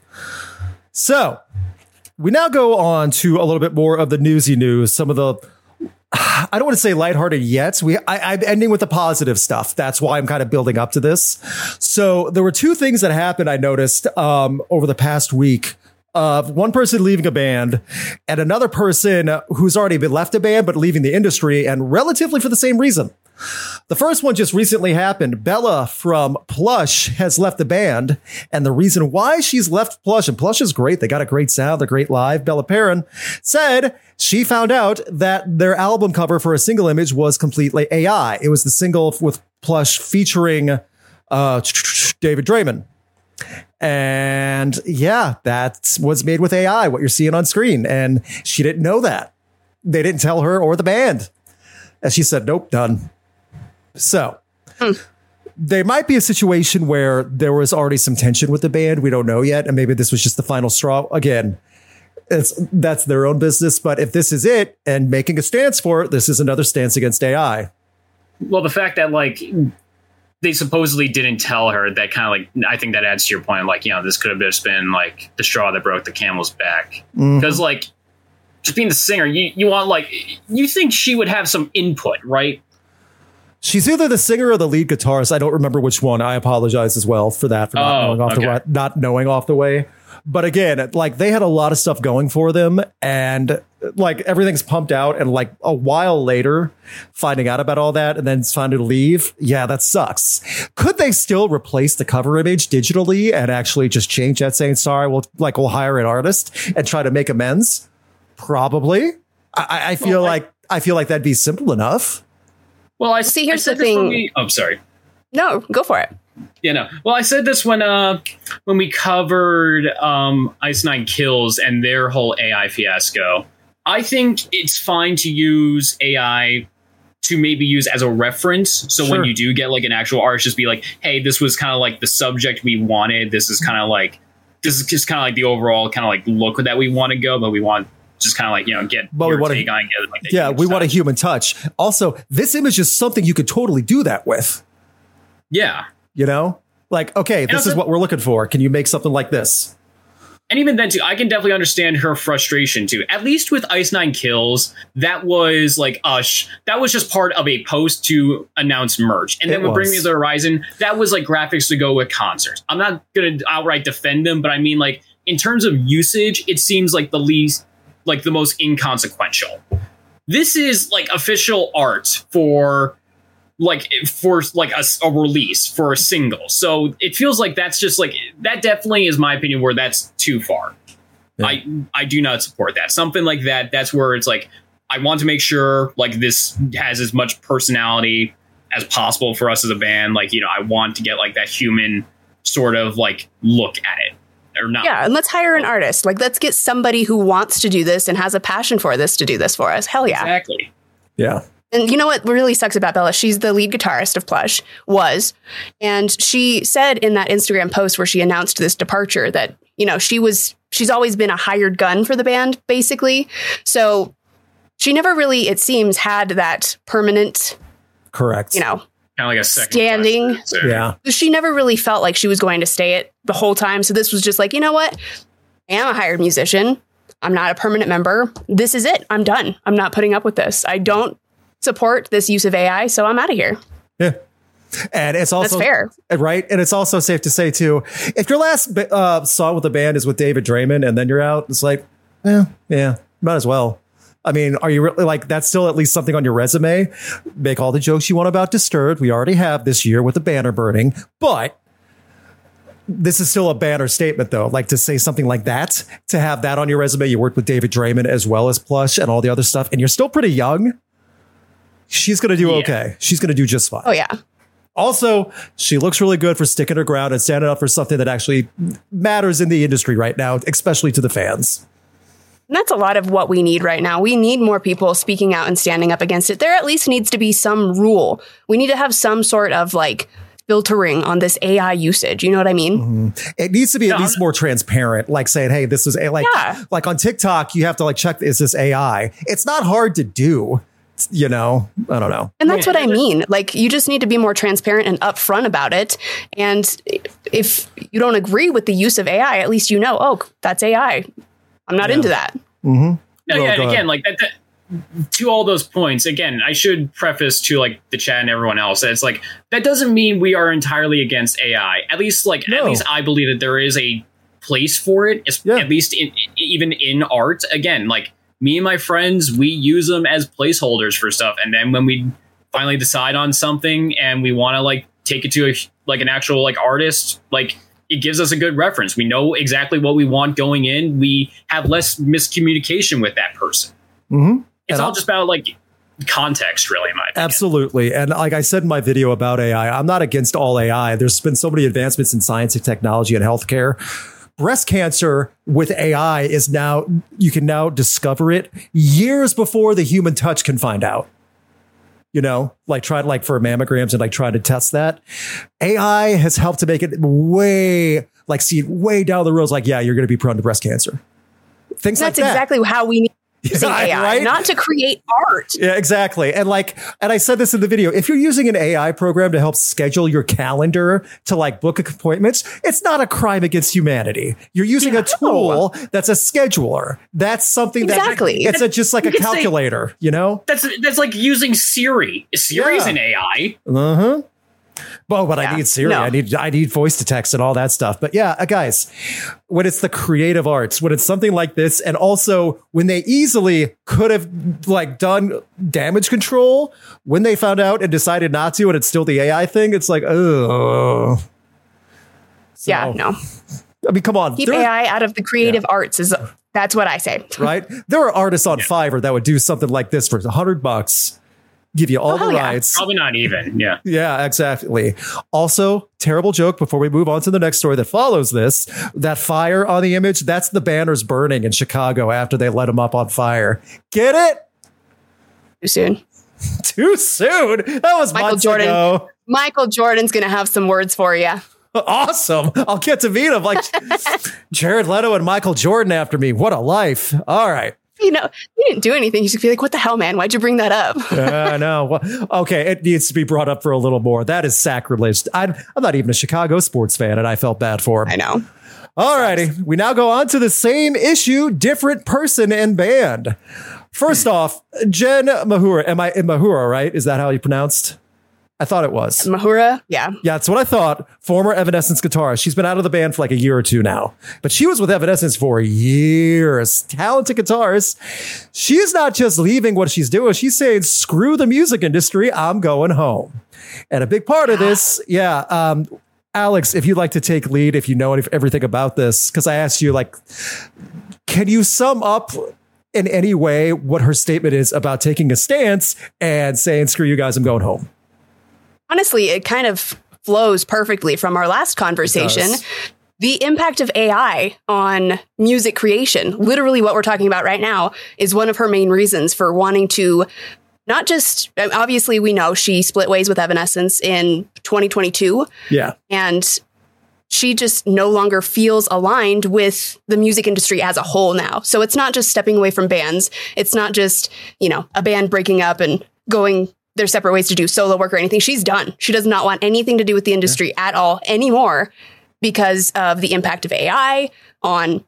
So we now go on to a little bit more of the newsy news. Some of the, I don't want to say lighthearted yet. I'm ending with the positive stuff. That's why I'm kind of building up to this. So there were 2 things that happened. I noticed over the past week of one person leaving a band and another person who's already been left a band, but leaving the industry and relatively for the same reason. The first one just recently happened. Bella from Plush has left the band. And the reason why she's left Plush, and Plush is great. They got a great sound. They're great live. Bella Perrin said she found out that their album cover for a single image was completely AI. It was the single with Plush featuring David Draymond. And yeah, that was made with AI, what you're seeing on screen. And she didn't know that. They didn't tell her or the band. And she said, nope, done. So there might be a situation where there was already some tension with the band. We don't know yet. And maybe this was just the final straw. Again, that's their own business. But if this is it and making a stance for it, this is another stance against AI. Well, the fact that like they supposedly didn't tell her, that kind of like, I think that adds to your point. Like, this could have just been like the straw that broke the camel's back. Because like just being the singer, you want like, you think she would have some input, right? She's either the singer or the lead guitarist. I don't remember which one. I apologize as well for that, for not knowing off the way. But again, like they had a lot of stuff going for them and like everything's pumped out. And like a while later, finding out about all that and then finding to leave. Yeah, that sucks. Could they still replace the cover image digitally and actually just change that saying, sorry, we'll hire an artist and try to make amends? Probably. I feel like that'd be simple enough. Well, here's the thing. I'm sorry. No, go for it. Well, I said this when we covered Ice Nine Kills and their whole AI fiasco. I think it's fine to use AI to maybe use as a reference. So when you do get like an actual artist, just be like, hey, this was kind of like the subject we wanted. This is just kind of like the overall kind of like look that we want to go, but we want just kind of like, get But we your wanna- take on it. Like, Yeah, we want a human touch. Also, this image is something you could totally do that with. Yeah. Like, okay, this is what we're looking for. Can you make something like this? And even then, too, I can definitely understand her frustration, too. At least with Ice Nine Kills, that was like that was just part of a post to announce merch. And then with Bring Me the Horizon, that was like graphics to go with concerts. I'm not going to outright defend them, but I mean, like, in terms of usage, it seems like the most inconsequential. This is like official art for a release for a single. So it feels like that's just like, that definitely is my opinion where that's too far. Yeah. I do not support that. Something like that, that's where it's like, I want to make sure like this has as much personality as possible for us as a band. Like, I want to get like that human sort of like look at it. Or not. Yeah, and let's hire an artist. Like, let's get somebody who wants to do this and has a passion for this to do this for us. Hell yeah. Exactly. Yeah. And you know what really sucks about Bella? She's the lead guitarist of Plush, and she said in that Instagram post where she announced this departure that, she's always been a hired gun for the band, basically. So she never really, it seems, had that permanent, correct, kind of like a second standing. Yeah. She never really felt like she was going to stay it the whole time. So this was just like, you know what? I am a hired musician. I'm not a permanent member. This is it. I'm done. I'm not putting up with this. I don't support this use of AI, so I'm out of here. Yeah. And it's also that's fair, right? And it's also safe to say too, if your last song with the band is with David Draymond and then you're out, it's like, yeah, might as well. I mean, are you really like, that's still at least something on your resume? Make all the jokes you want about Disturbed. We already have this year with the banner burning, but this is still a banner statement though. Like to say something like that, to have that on your resume, you worked with David Draymond as well as Plush and all the other stuff, and you're still pretty young. She's going to do okay. She's going to do just fine. Oh, yeah. Also, she looks really good for sticking her ground and standing up for something that actually matters in the industry right now, especially to the fans. And that's a lot of what we need right now. We need more people speaking out and standing up against it. There at least needs to be some rule. We need to have some sort of like filtering on this AI usage. You know what I mean? Mm-hmm. It needs to be at least more transparent, like saying, hey, this is like on TikTok, you have to like check, is this AI? It's not hard to do. I don't know. And that's what I mean. Like, you just need to be more transparent and upfront about it. And if you don't agree with the use of AI, at least oh, that's AI. I'm not into that. Mm-hmm. No, again, like that, to all those points, again, I should preface to like the chat and everyone else that it's like, that doesn't mean we are entirely against AI. At least I believe that there is a place for it, at least even in art. Again, like, me and my friends, we use them as placeholders for stuff. And then when we finally decide on something and we want to like take it to an actual like artist, like it gives us a good reference. We know exactly what we want going in. We have less miscommunication with that person. Mm-hmm. It's all just about like context, really, in my opinion. Absolutely. And like I said in my video about AI, I'm not against all AI. There's been so many advancements in science and technology and healthcare. Breast cancer with AI is now, you can now discover it years before the human touch can find out. Like try to for mammograms and like try to test that. AI has helped to make it see way down the road. Like, yeah, you're going to be prone to breast cancer. Things like that. That's exactly how we need using AI, right? Not to create art. Yeah, exactly. And I said this in the video, if you're using an AI program to help schedule your calendar to like book appointments, it's not a crime against humanity. You're using a tool that's a scheduler. That's something it's just like a calculator, That's like using Siri. Siri's an AI. Uh-huh. Well, but I need Siri. No. I need voice to text and all that stuff. But yeah, guys, when it's the creative arts, when it's something like this, and also when they easily could have like done damage control, when they found out and decided not to, and it's still the AI thing, it's like, oh. So, yeah, no. I mean, come on. Keep AI out of the creative arts that's what I say. Right? There are artists on Fiverr that would do something like this for $100. Give you all the rights. Probably not even. Yeah. Yeah, exactly. Also, terrible joke before we move on to the next story that follows this. That fire on the image, that's the banners burning in Chicago after they let them up on fire. Get it? Too soon. Too soon? That was Michael Jordan. Ago. Michael Jordan's going to have some words for you. Awesome. I'll get to meet him. Like Jared Leto and Michael Jordan after me. What a life. All right. You didn't do anything. You should be like, what the hell, man? Why'd you bring that up? I know. Well, okay, it needs to be brought up for a little more. That is sacrilege. I'm not even a Chicago sports fan, and I felt bad for him. I know. All righty. We now go on to the same issue, different person and band. First off, Jen Mahura. Mahura, right? Is that how you pronounced? I thought it was. Mahura, yeah. Yeah, that's what I thought. Former Evanescence guitarist. She's been out of the band for like a year or two now. But she was with Evanescence for years. Talented guitarist. She's not just leaving what she's doing. She's saying, screw the music industry. I'm going home. And a big part of this, Alex, if you'd like to take lead, if you know everything about this, because I asked you, like, can you sum up in any way what her statement is about taking a stance and saying, screw you guys, I'm going home? Honestly, it kind of flows perfectly from our last conversation. The impact of AI on music creation, literally what we're talking about right now, is one of her main reasons for wanting to not just, obviously, we know she split ways with Evanescence in 2022. Yeah. And she just no longer feels aligned with the music industry as a whole now. So it's not just stepping away from bands. It's not just, a band breaking up and going their separate ways to do solo work or anything. She's done. She does not want anything to do with the industry at all anymore because of the impact of AI on,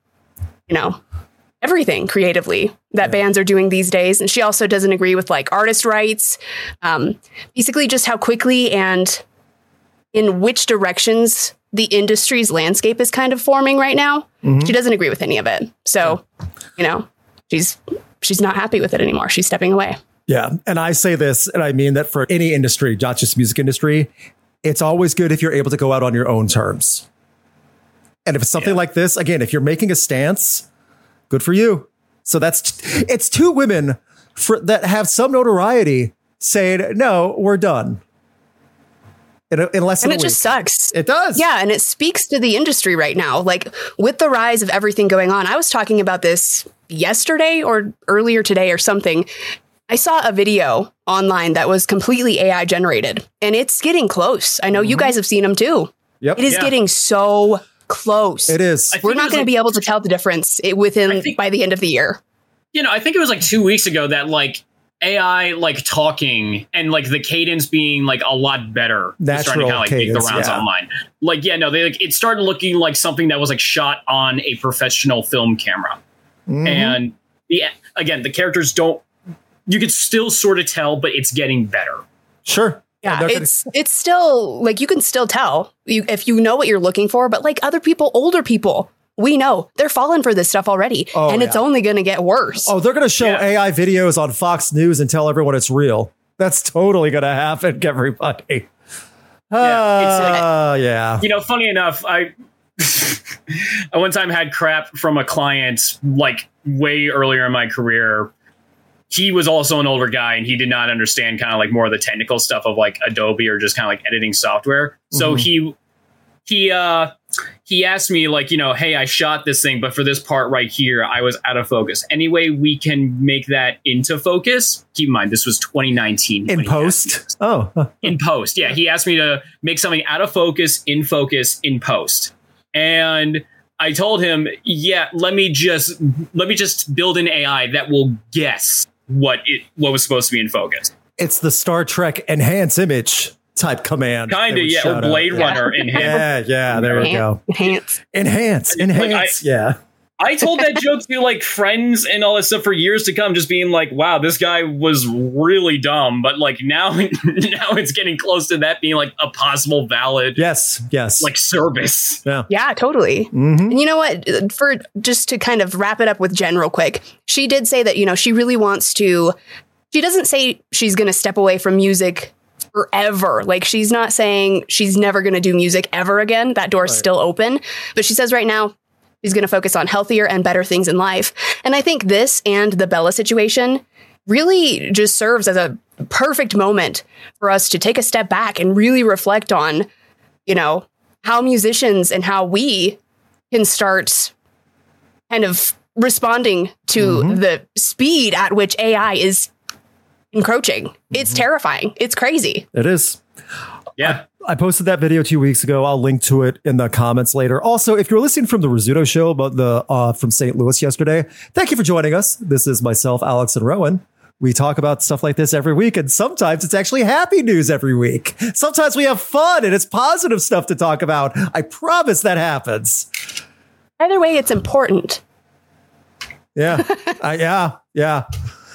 everything creatively that bands are doing these days. And she also doesn't agree with like artist rights, basically just how quickly and in which directions the industry's landscape is kind of forming right now. She doesn't agree with any of it. So, she's not happy with it anymore. She's stepping away. Yeah. And I say this, and I mean that for any industry, not just music industry, it's always good if you're able to go out on your own terms. And if it's something like this, again, if you're making a stance, good for you. So it's two women that have some notoriety saying, no, we're done. In less than a week. Just sucks. It does. Yeah. And it speaks to the industry right now. Like with the rise of everything going on, I was talking about this yesterday or earlier today or something. I saw a video online that was completely AI generated, and it's getting close. I know you guys have seen them too. Yep. It is getting so close. It is. We're not going to be able to tell the difference by the end of the year. I think it was like 2 weeks ago that like AI like talking and like the cadence being like a lot better. Natural to cadence, make the rounds online. It started looking like something that was like shot on a professional film camera. And the characters don't. You could still sort of tell, but it's getting better. Sure. Yeah, it's still like you can still tell if you know what you're looking for. But like other people, older people, we know they're falling for this stuff already, and it's only going to get worse. Oh, they're going to show AI videos on Fox News and tell everyone it's real. That's totally going to happen, everybody. Funny enough, I one time had crap from a client like way earlier in my career. He was also an older guy and he did not understand kind of like more of the technical stuff of like Adobe or just kind of like editing software. So he asked me like, hey, I shot this thing, but for this part right here, I was out of focus. Any way we can make that into focus? Keep in mind, this was 2019. In post? In post. Yeah. He asked me to make something out of focus, in post. And I told him, let me just build an AI that will guess what was supposed to be in focus. It's the Star Trek enhance image type command. Kind of, or Blade Runner enhance. Yeah, there we go. Enhance. I told that joke to like friends and all that stuff for years to come, just being like, wow, this guy was really dumb. But like now it's getting close to that being like a possible valid yes like service. Yeah, totally. And you know what, for just to kind of wrap it up with Jen real quick, she did say that she really wants to, she doesn't say she's going to step away from music forever. Like she's not saying she's never going to do music ever again. That door's still open. But she says right now she's going to focus on healthier and better things in life. And I think this and the Bella situation really just serves as a perfect moment for us to take a step back and really reflect on, how musicians and how we can start kind of responding to the speed at which AI is encroaching. It's terrifying. It's crazy. It is. Yeah. I posted that video 2 weeks ago. I'll link to it in the comments later. Also, if you're listening from the Rizzuto show about from St. Louis yesterday, thank you for joining us. This is myself, Alex, and Rowan. We talk about stuff like this every week, and sometimes it's actually happy news every week. Sometimes we have fun and it's positive stuff to talk about. I promise that happens. Either way, it's important. Yeah. Yeah.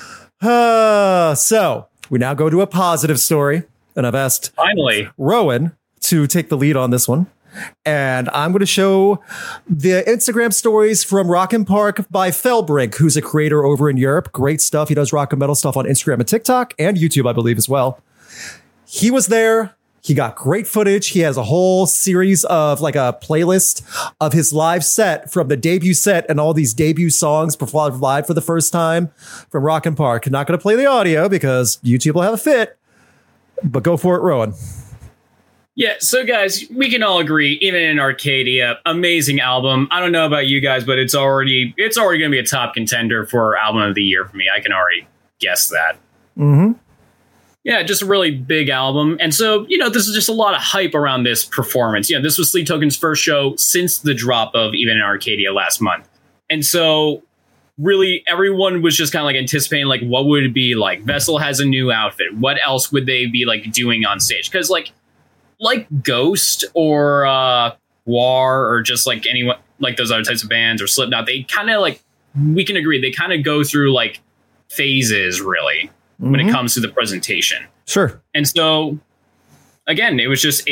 So we now go to a positive story, and I've asked Finally, Rowan to take the lead on this one. And I'm going to show the Instagram stories from Rockin' Park by Felbrink, who's a creator over in Europe. Great stuff. He does rock and metal stuff on Instagram and TikTok and YouTube, I believe, as well. He was there. He got great footage. He has a whole series of like a playlist of his live set from the debut set and all these debut songs performed live for the first time from Rockin' Park. Not going to play the audio because YouTube will have a fit, but go for it, Rowan. yeah. So, guys, we can all agree, even in Arcadia, amazing album. I don't know about you guys, but it's already going to be a top contender for album of the year for me. I can already guess that. Mm-hmm. Yeah, just a really big album. And so, this is just a lot of hype around this performance. This was Sleep Token's first show since the drop of Even in Arcadia last month. And so, really, everyone was just kind of like anticipating, like, what would it be like? Vessel has a new outfit. What else would they be like doing on stage? Because like Ghost or War or just like anyone like those other types of bands or Slipknot, they kind of like, we can agree, they kind of go through like phases really. When it comes to the presentation. Sure. And so, again, it was just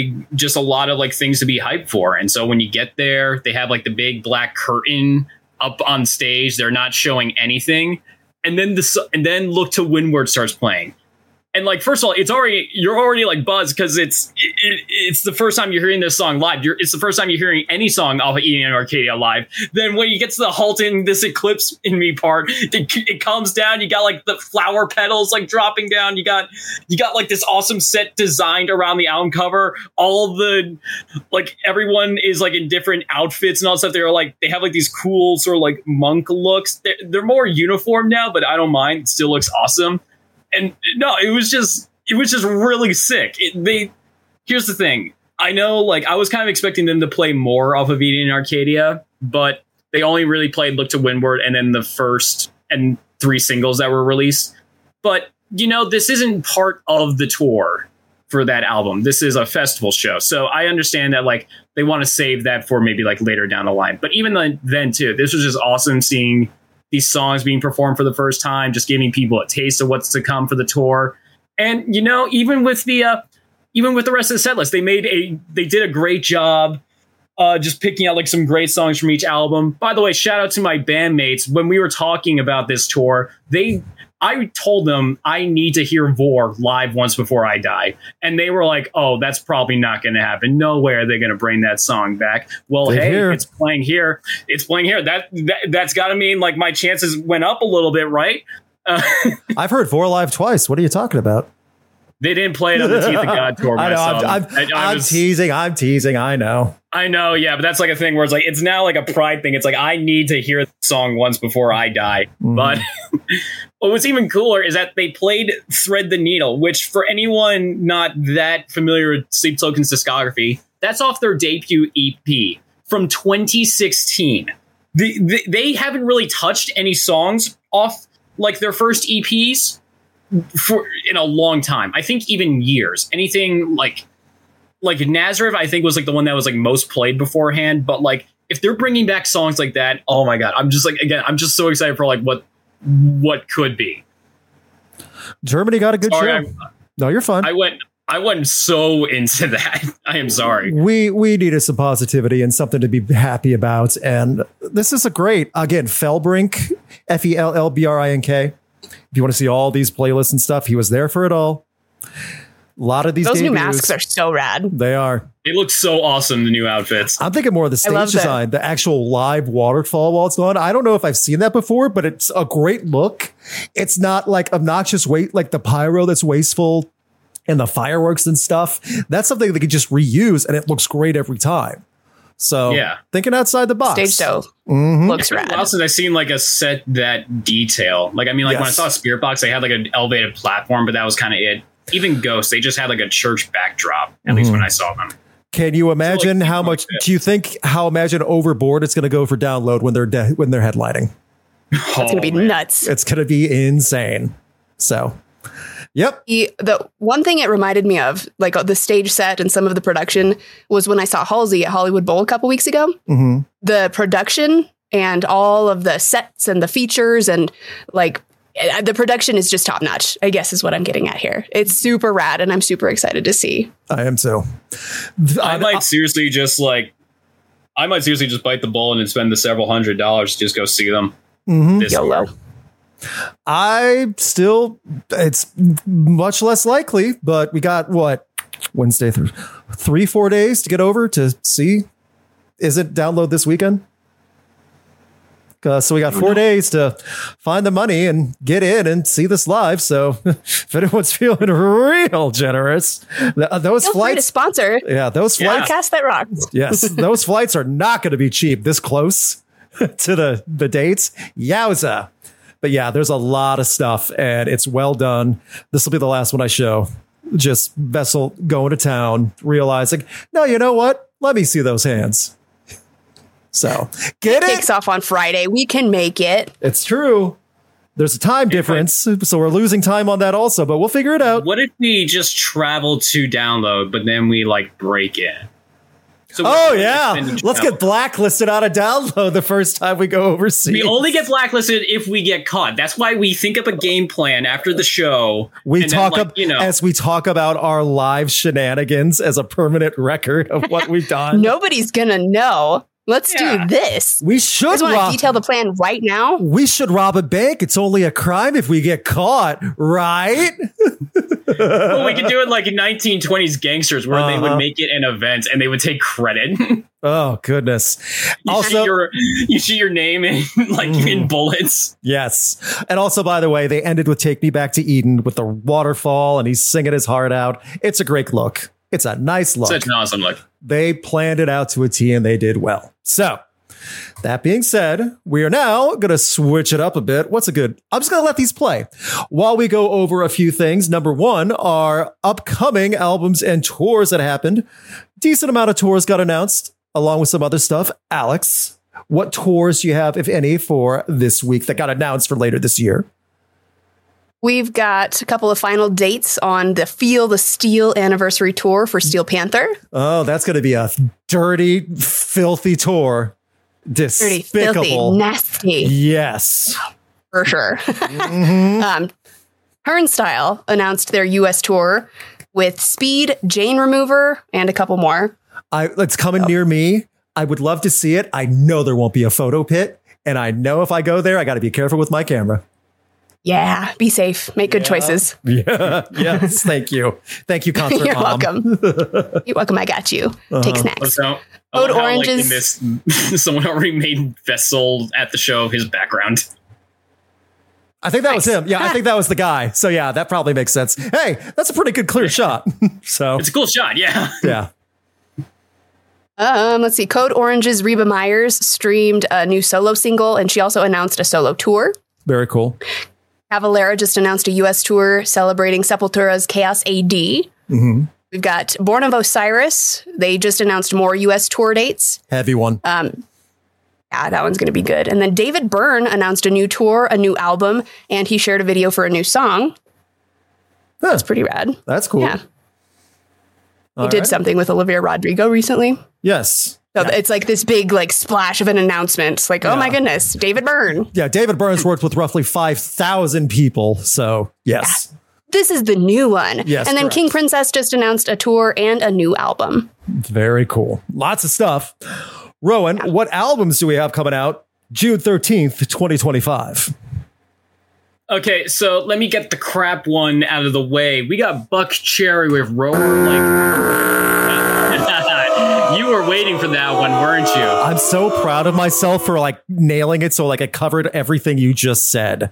a lot of like things to be hyped for. And so when you get there, they have like the big black curtain up on stage. They're not showing anything. And then Look to Windward starts playing. And like, first of all, you're already like buzzed because it's the first time you're hearing this song live. It's the first time you're hearing any song off of Even in Arcadia live. Then when you get to the Halton, this Eclipse in Me part, it comes down. You got like the flower petals like dropping down. You got like this awesome set designed around the album cover. All the like everyone is like in different outfits and all that stuff. They're like they have like these cool sort of like monk looks. They're more uniform now, but I don't mind. It still looks awesome. And no, it was just really sick. Here's the thing. I know, like, I was kind of expecting them to play more off of Eden in Arcadia, but they only really played Look to Windward and then the first and 3 singles that were released. But, this isn't part of the tour for that album. This is a festival show. So I understand that, like, they want to save that for maybe, like, later down the line. But even then, too, this was just awesome seeing these songs being performed for the first time, just giving people a taste of what's to come for the tour. And, even with the rest of the set list, they did a great job just picking out like some great songs from each album. By the way, shout out to my bandmates. When we were talking about this tour, I told them I need to hear Vor live Once Before I Die. And they were like, oh, that's probably not going to happen. No way are they going to bring that song back. Well, it's playing here. It's playing here. That's got to mean like my chances went up a little bit, right? I've heard Vor live twice. What are you talking about? They didn't play it on the Teeth of God tour. I know. I'm teasing. I know. I know. Yeah, but that's like a thing where it's like it's now like a pride thing. It's like I need to hear the song Once Before I Die. But what's even cooler is that they played Thread the Needle, which for anyone not that familiar with Sleep Token's discography, that's off their debut EP from 2016. They haven't really touched any songs off like their first EPs in a long time. I think even years. Anything like Nazareth, I think was like the one that was like most played beforehand. But like if they're bringing back songs like that, oh my god, I'm just like I'm just so excited for like what could be. Germany got a good show. No, you're fine. I went so into that. I am sorry. We needed some positivity and something to be happy about, and this is a great Felbrink, FELLBRINK. If you want to see all these playlists and stuff, he was there for it all. A lot of these those new masks are so rad. They are. They look so awesome, the new outfits. I'm thinking more of the stage design, the actual live waterfall while it's going. I don't know if I've seen that before, but it's a great look. It's not like obnoxious like the pyro that's wasteful and the fireworks and stuff. That's something they could just reuse and it looks great every time. So thinking outside the box. Stage show looks rad. It's I've seen like a set that detail. Like, I mean, like when I saw Spirit Box, they had like an elevated platform, but that was kind of it. even Ghost, they just had like a church backdrop, at least when I saw them. Can you imagine how much? Do you think Imagine Overboard it's going to go for download when they're headlining? It's going to be nuts. It's going to be insane. So, yep. The one thing it reminded me of, like the stage set and some of the production, was when I saw Halsey at Hollywood Bowl a couple weeks ago. Mm-hmm. The production and all of the sets and the features and like the production is just top notch, I guess is what I'm getting at here. It's super rad and I'm super excited to see. I am too. I might seriously just bite the bullet and spend the several $100s to just go see them. Mm-hmm. YOLO. It's much less likely, but we got Wednesday through 3-4 days to get over to see. Is it download this weekend? So we got 4 days to find the money and get in and see this live. So if anyone's feeling real generous, those Feel free to flights sponsor. Yeah, those flights. Podcast that rocks. Yes, those flights are not going to be cheap this close to the dates. Yowza. But yeah, there's a lot of stuff and it's well done. This will be the last one I show. Just Vessel going to town, realizing, no, you know what? Let me see those hands. So get it. Kicks off on Friday. We can make it. It's true. There's a time difference, so we're losing time on that also, but we'll figure it out. What if we just travel to download, but then we break in? So let's get blacklisted out of download the first time we go overseas. We only get blacklisted if we get caught. That's why we think up a game plan after the show. As we talk about our live shenanigans as a permanent record of what we've done. Nobody's gonna know. Let's do this. We should want to detail the plan right now. We should rob a bank. It's only a crime if we get caught, right? Well, we could do it like 1920s gangsters where they would make it an event and they would take credit. Oh, goodness. You see your name in bullets. Yes. And also, by the way, they ended with Take Me Back to Eden with the waterfall and he's singing his heart out. It's a great look. It's a nice look. Such an awesome look. They planned it out to a T and they did well. So that being said, we are now going to switch it up a bit. I'm just going to let these play while we go over a few things. Number one, our upcoming albums and tours that happened. Decent amount of tours got announced along with some other stuff. Alex, what tours do you have, if any, for this week that got announced for later this year? We've got a couple of final dates on the Feel the Steel anniversary tour for Steel Panther. Oh, that's going to be a dirty, filthy tour. Despicable. Dirty, filthy, nasty. Yes. For sure. Turnstile announced their U.S. tour with Speed, Jane Remover, and a couple more. It's coming near me. I would love to see it. I know there won't be a photo pit. And I know if I go there, I got to be careful with my camera. Yeah, be safe. Make good choices. Yeah. Yes. Thank you. Thank you, concert You're mom. welcome. You're welcome. I got you. Take snacks. Code Oranges. Someone already made Vessel at the show his background. I think that was him. Yeah, I think that was the guy. So yeah, that probably makes sense. Hey, that's a pretty good clear shot. So it's a cool shot. Yeah. Yeah. Let's see. Code Orange's Reba Myers streamed a new solo single, and she also announced a solo tour. Very cool. Cavalera just announced a U.S. tour celebrating Sepultura's Chaos AD. Mm-hmm. We've got Born of Osiris. They just announced more U.S. tour dates. Heavy one. Yeah, that one's going to be good. And then David Byrne announced a new tour, a new album, and he shared a video for a new song. That's pretty rad. That's cool. Yeah. He did something with Olivia Rodrigo recently. Yes. So it's like this big splash of an announcement. It's like, oh my goodness, David Byrne. Yeah, David Byrne's worked with roughly 5,000 people. So, yes. Yeah. This is the new one. Yes, and then correct. King Princess just announced a tour and a new album. Very cool. Lots of stuff. Rowan, what albums do we have coming out June 13th, 2025? Okay, so let me get the crap one out of the way. We got Buck Cherry with Roar. You were waiting for that one, weren't you? I'm so proud of myself for nailing it. So it covered everything you just said.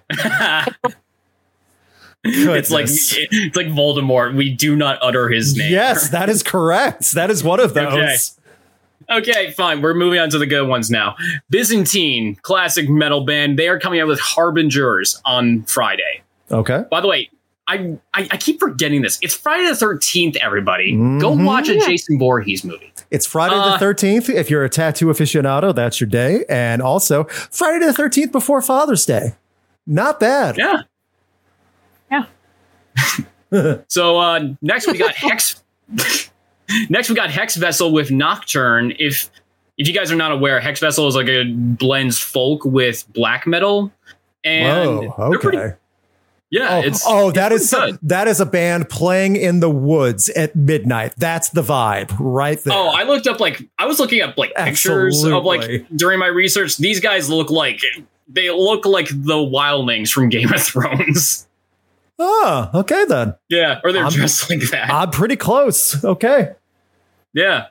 It's like Voldemort. We do not utter his name. Yes, that is correct. That is one of those. Okay, fine. We're moving on to the good ones now. Byzantine, classic metal band. They are coming out with Harbingers on Friday. Okay. By the way, I keep forgetting this. It's Friday the 13th, everybody. Go watch a Jason Voorhees movie. It's Friday the 13th. If you're a tattoo aficionado, that's your day. And also Friday the 13th before Father's Day. Not bad. Yeah. So next we got Hex. Next we got Hex Vessel with Nocturne. If you guys are not aware, Hex Vessel is like a blends folk with black metal. And okay. That is a band playing in the woods at midnight. That's the vibe right there. Oh, I was looking up pictures of during my research. These guys look like the wildlings from Game of Thrones. Oh, okay then. Yeah, or they're dressed like that. I'm pretty close. Okay. Yeah.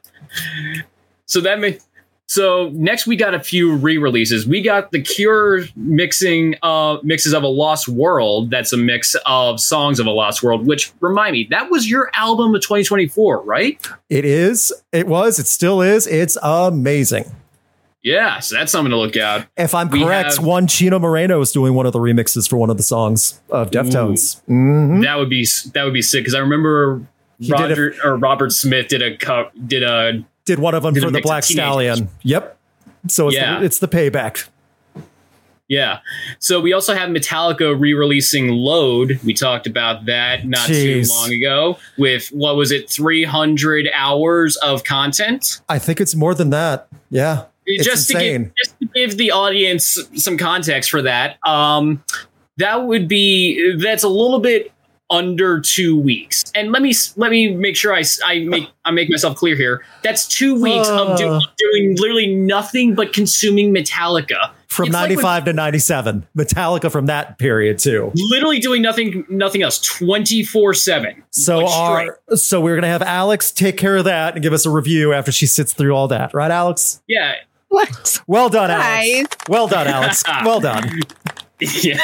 So next we got a few re-releases. We got The Cure mixes of A Lost World. That's a mix of songs of A Lost World, which remind me, that was your album of 2024, right? It is. It was. It still is. It's amazing. Yeah, so that's something to look at. If I'm correct, one Chino Moreno is doing one of the remixes for one of the songs of Deftones. Mm-hmm. That would be sick, because I remember Robert Smith did one of them for the Black Stallion. Yep. So it's the payback. Yeah. So we also have Metallica re-releasing Load. We talked about that not too long ago with, 300 hours of content? I think it's more than that. Yeah. Just to give the audience some context for that, that's a little bit under 2 weeks. And let me make sure I make myself clear here. That's 2 weeks of doing literally nothing but consuming Metallica. From 95 to 97. Metallica from that period too. Literally doing nothing else 24/7. So we're going to have Alex take care of that and give us a review after she sits through all that. Right, Alex? Yeah. What? Well done, Alex. Well done, Alex. Well done. Yeah.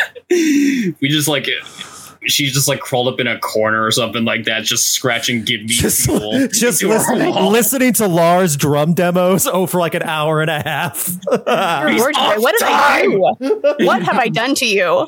She's just crawled up in a corner or something like that, just scratching "Give Me Fuel." Just listening to Lars drum demos for an hour and a half. What did I do? What have I done to you?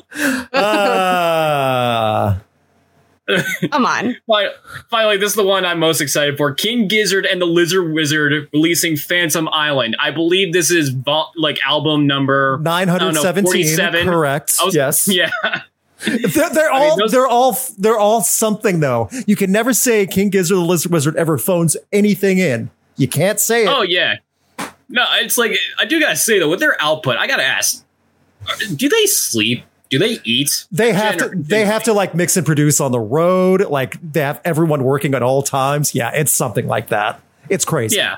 Come on. Finally, this is the one I'm most excited for. King Gizzard and the Lizard Wizard releasing Phantom Island. I believe this is album number 917. 47. Correct. Yes. Yeah. They're all something though. You can never say King Gizzard or the Lizard Wizard ever phones anything in. You can't say it. Oh yeah. No, it's I do gotta say though, with their output, I gotta ask, do they sleep? Do they eat? They have to mix and produce on the road. They have everyone working at all times. Yeah, it's something like that. It's crazy. Yeah.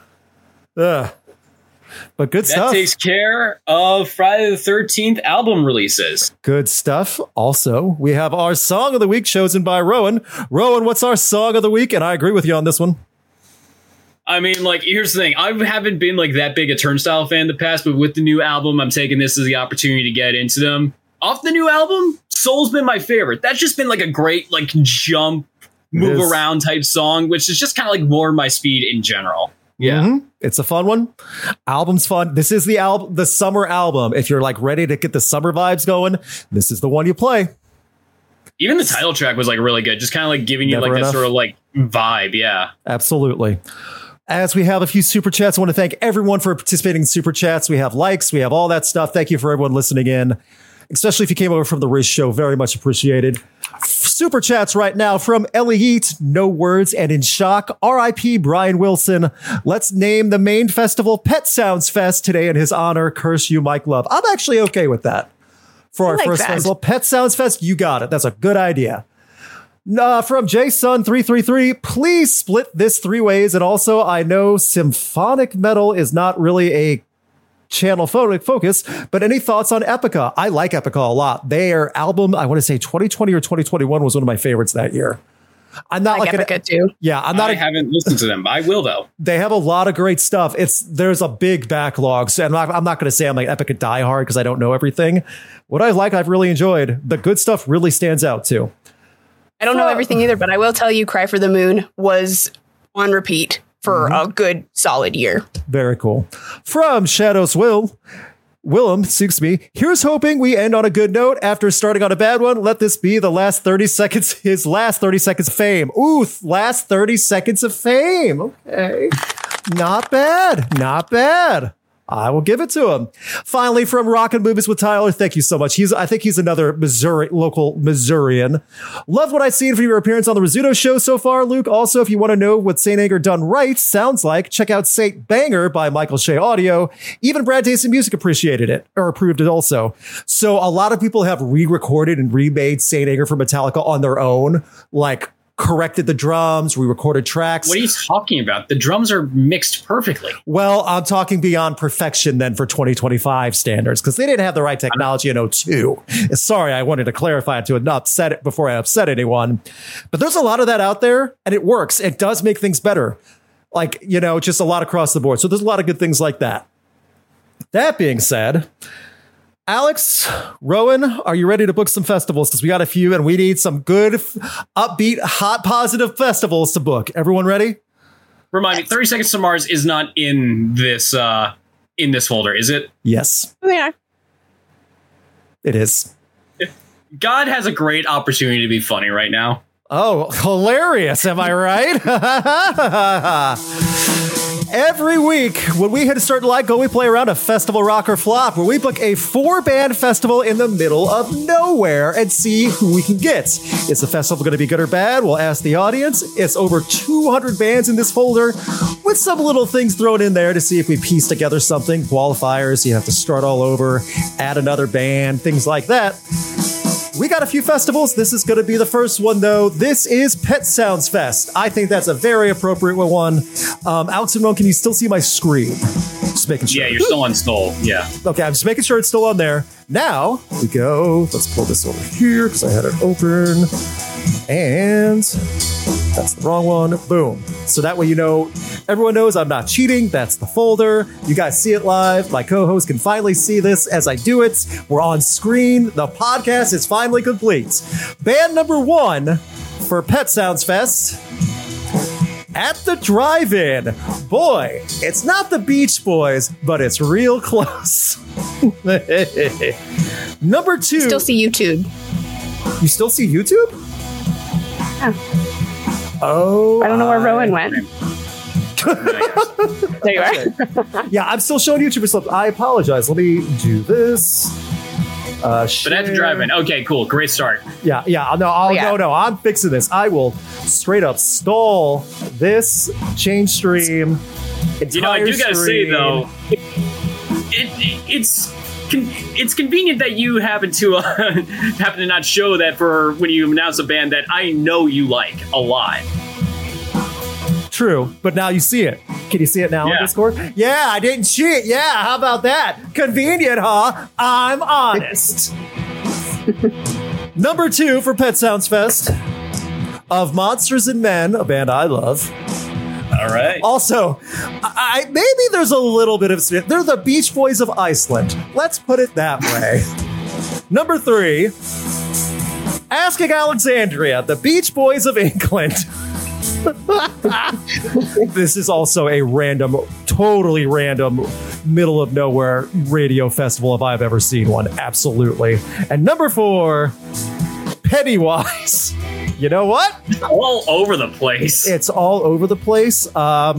But good stuff. That takes care of Friday the 13th album releases. Good stuff. Also, we have our song of the week chosen by Rowan. Rowan, what's our song of the week? And I agree with you on this one. I mean, here's the thing. I haven't been that big a Turnstile fan in the past, but with the new album, I'm taking this as the opportunity to get into them. Off the new album, Soul's been my favorite. That's just been a great jump, move around type song, which is just kind of more my speed in general. Yeah. Mm-hmm. It's a fun one. Album's fun. This is the summer album. If you're ready to get the summer vibes going, this is the one you play. Even the title track was really good. Just kind of giving you that sort of vibe. Yeah, absolutely. As we have a few super chats, I want to thank everyone for participating in super chats. We have likes. We have all that stuff. Thank you for everyone listening in, especially if you came over from the Riz Show. Very much appreciated. Super chats right now from Ellie Heat, No Words and In Shock, R.I.P. Brian Wilson. Let's name the main festival Pet Sounds Fest today in his honor. Curse you, Mike Love. I'm actually okay with that. For our first festival, Pet Sounds Fest, you got it. That's a good idea. From JSun333, please split this 3 ways. And also, I know symphonic metal is not really a channel focus, but any thoughts on Epica? I like Epica a lot. Their album, I want to say 2020 or 2021 was one of my favorites that year. I'm not Epica too. Yeah, I haven't listened to them. I will though. They have a lot of great stuff. There's a big backlog. So I'm not going to say I'm Epica diehard because I don't know everything. What I've really enjoyed. The good stuff really stands out too. I don't know everything either, but I will tell you, Cry for the Moon was on repeat for a good solid year. Very cool. From Shadows Will, Willem, excuse me. Here's hoping we end on a good note after starting on a bad one. Let this be the last 30 seconds, his last 30 seconds of fame. Ooh, last 30 seconds of fame. Okay. Not bad. Not bad. I will give it to him. Finally, from Rockin' Movies with Tyler, thank you so much. I think he's another local Missourian. Love what I've seen from your appearance on the Rizzuto show so far, Luke. Also, if you want to know what St. Anger done right sounds like, check out St. Banger by Michael Shea Audio. Even Brad Taste and Music appreciated it, or approved it also. So a lot of people have re-recorded and remade St. Anger for Metallica on their own, like corrected the drums, re-recorded tracks. What are you talking about? The drums are mixed perfectly. Well, I'm talking beyond perfection then for 2025 standards, because they didn't have the right technology in 02. Sorry, I wanted to clarify it to not upset it before I upset anyone. But there's a lot of that out there, and it works. It does make things better. Like, you know, just a lot across the board. So there's a lot of good things like that. That being said, Alex, Rowan, are you ready to book some festivals? Because we got a few and we need some good, upbeat, hot, positive festivals to book. Everyone ready? Remind me, 30 Seconds to Mars is not in this folder, is it? Yes. Yeah. It is. God has a great opportunity to be funny right now. Oh, hilarious. Am I right? Every week, when we hit a certain like goal, we play around a festival rock or flop, where we book a 4-band festival in the middle of nowhere and see who we can get. Is the festival going to be good or bad? We'll ask the audience. It's over 200 bands in this folder, with some little things thrown in there to see if we piece together something. Qualifiers, you have to start all over, add another band, things like that. We got a few festivals. This is going to be the first one, though. This is Pet Sounds Fest. I think that's a very appropriate one. Alex and Ron, can you still see my screen? Just making sure. Yeah, you're still on Stoll. Yeah. Okay, I'm just making sure it's still on there. Now we go. Let's pull this over here because I had it open. And that's the wrong one. Boom. So that way, you know, everyone knows I'm not cheating. That's the folder. You guys see it live. My co-host can finally see this as I do it. We're on screen. The podcast is finally complete. Band number 1 for Pet Sounds Fest at the drive-in. Boy, it's not the Beach Boys, but it's real close. Number 2. Still see YouTube. You still see YouTube? Yeah. Oh, I don't know where Rowan went. There you are. Yeah, I'm still showing YouTube stuff. I apologize. Let me do this. But at the drive-in. Okay, cool. Great start. Yeah. No. I'm fixing this. I will straight up stall this change stream. You know, I do gotta say though, it's convenient that you happen to not show that for when you announce a band that I know you like a lot. True, but now you see it. Can you see it now on Discord? Yeah, I didn't cheat. Yeah, how about that? Convenient, huh? I'm honest. Number 2 for Pet Sounds Fest of Monsters and Men, a band I love. All right. Also, I maybe there's a little bit of... They're the Beach Boys of Iceland. Let's put it that way. Number 3, Asking Alexandria, the Beach Boys of England. This is also a random, totally random, middle of nowhere radio festival if I've ever seen one. Absolutely. And number 4, Pennywise. You know what? All over the place. It's all over the place. Yeah.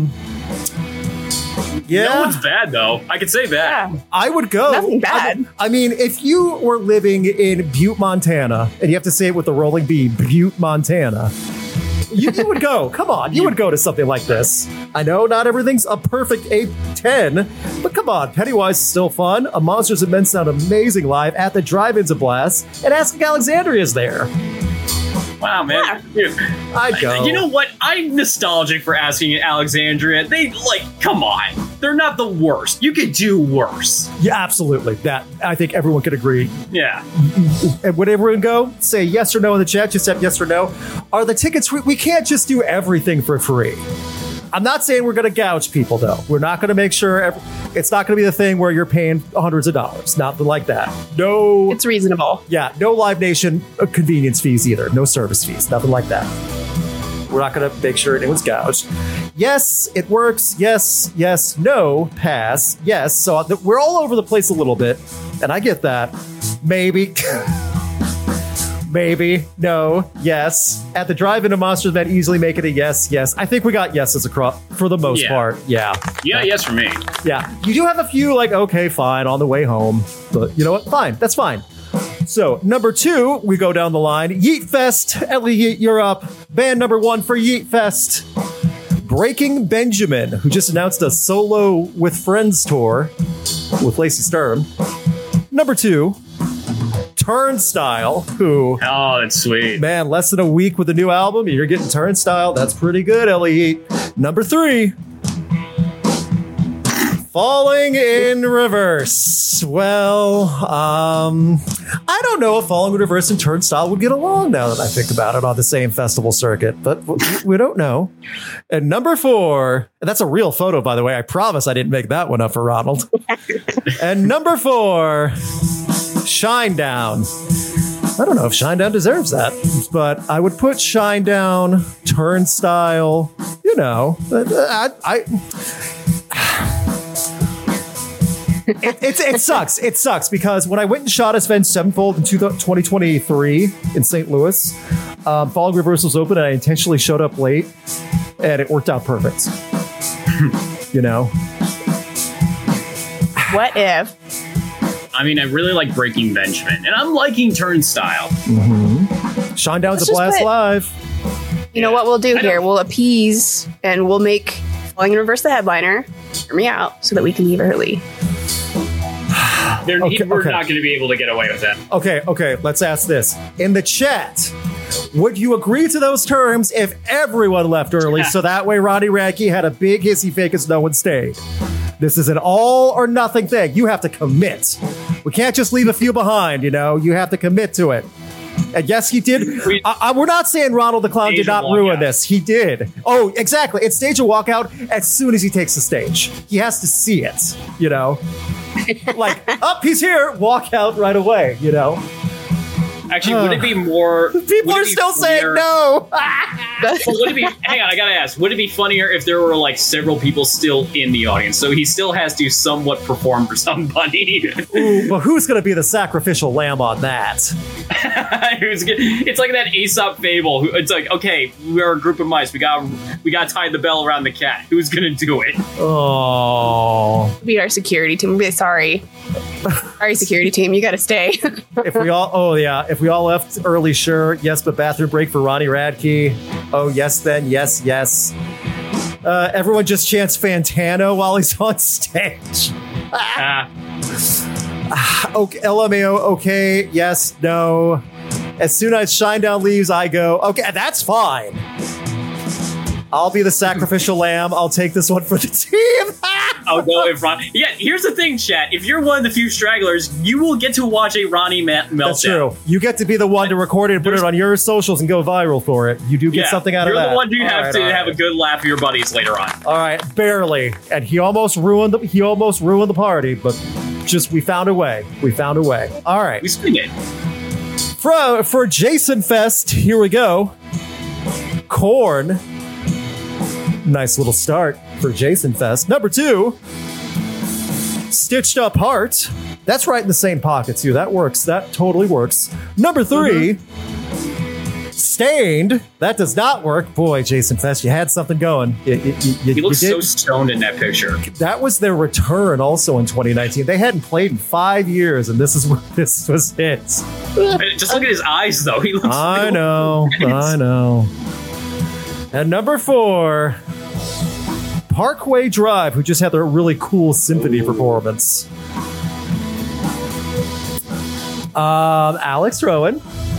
No one's bad, though. I could say that. Yeah. I would go. Nothing bad. I mean, if you were living in Butte, Montana, and you have to say it with the rolling B, Butte, Montana, you would go. Come on. You would go to something like this. I know not everything's a perfect 8-10, but come on. Pennywise is still fun. A Monsters and Men sound amazing live. At the Drive-In's a blast. And Asking Alexandria is there. Wow, man. Dude, I'd go. You know what? I'm nostalgic for Asking Alexandria. Come on. They're not the worst. You could do worse. Yeah, absolutely. That, I think everyone could agree. Yeah. And would everyone go? Say yes or no in the chat. Just type yes or no. Are the tickets free? We can't just do everything for free. I'm not saying we're going to gouge people, though. We're not going to make sure it's not going to be the thing where you're paying hundreds of dollars. Nothing like that. No. It's reasonable. Yeah. No Live Nation convenience fees either. No service fees. Nothing like that. We're not going to make sure anyone's gouged. Yes, it works. Yes, yes, no, pass. Yes. So we're all over the place a little bit, and I get that. Maybe. Maybe. No. Yes. At the drive-in to Monsters Event, easily make it a yes. Yes. I think we got yeses across for the most part. Yeah. Yeah, yes for me. Yeah. You do have a few like, okay, fine, on the way home. But you know what? Fine. That's fine. So, number 2, we go down the line. Yeet Fest. Ellie Yeet, you're up. Band number 1 for Yeet Fest. Breaking Benjamin, who just announced a solo with Friends tour with Lacey Sturm. Number 2, Turnstile, who... Oh, that's sweet. Man, less than a week with a new album, you're getting Turnstile. That's pretty good, Ellie. Number 3, Falling in Reverse. Well, I don't know if Falling in Reverse and Turnstile would get along now that I think about it on the same festival circuit, but we don't know. And number 4, and that's a real photo, by the way. I promise I didn't make that one up for Ronald. And number 4, Shinedown. I don't know if Shinedown deserves that, but I would put Shinedown, Turnstile, you know, It sucks. It sucks because when I went and shot Avenged Sevenfold in 2023 in St. Louis, Falling Reverse was open and I intentionally showed up late and it worked out perfect. You know? What if? I mean, I really like Breaking Benjamin and I'm liking Turnstile. Shinedown's a blast live. You know what we'll do here? We'll appease and we'll make Falling in Reverse the headliner. Hear me out so that we can leave early. We're not going to be able to get away with that. Okay. Let's ask this. In the chat, would you agree to those terms if everyone left early so that way Ronnie Radke had a big hissy fit as no one stayed? This is an all or nothing thing. You have to commit. We can't just leave a few behind, you know? You have to commit to it. And yes, he did. We're not saying Ronald the Clown did not ruin this. He did. Oh, exactly. It's stage a walkout as soon as he takes the stage. He has to see it, you know? Like, he's here, walk out right away, you know? Actually, would it be more... People are still saying no! Well, would it be... Hang on, I gotta ask. Would it be funnier if there were, like, several people still in the audience? So he still has to somewhat perform for somebody. Ooh, but who's gonna be the sacrificial lamb on that? It's like that Aesop fable. It's like, okay, we're a group of mice. We got tie the bell around the cat. Who's gonna do it? Oh. Be our security team. We'll be sorry. Sorry, security team. You gotta stay. If we all left early, sure. Yes, but bathroom break for Ronnie Radke. Oh, yes, then. Yes. Everyone just chants Fantano while he's on stage. Okay, LMAO, okay, yes, no. As soon as Shinedown leaves, I go, okay, that's fine. I'll be the sacrificial lamb. I'll take this one for the team. I'll go if Ron. Yeah, here's the thing, chat. If you're one of the few stragglers, you will get to watch a Ronnie meltdown. That's true. You get to be the one to record it and put it on your socials and go viral for it. You do get something out of that. You're the one who have to have a good laugh with your buddies later on. All right, barely. And he almost ruined the party, but just we found a way. All right. We swing it. For Jason Fest, here we go. Korn. Nice little start for Jason Fest. Number 2, Stitched Up Heart. That's right in the same pocket, too. That works. That totally works. Number 3, Stained. That does not work. Boy, Jason Fest, you had something going. He looks so stoned in that picture. That was their return also in 2019. They hadn't played in 5 years, and this was it. Just look at his eyes, though. He looks. I know. And number 4, Parkway Drive, who just had their really cool symphony performance. Alex Rowan.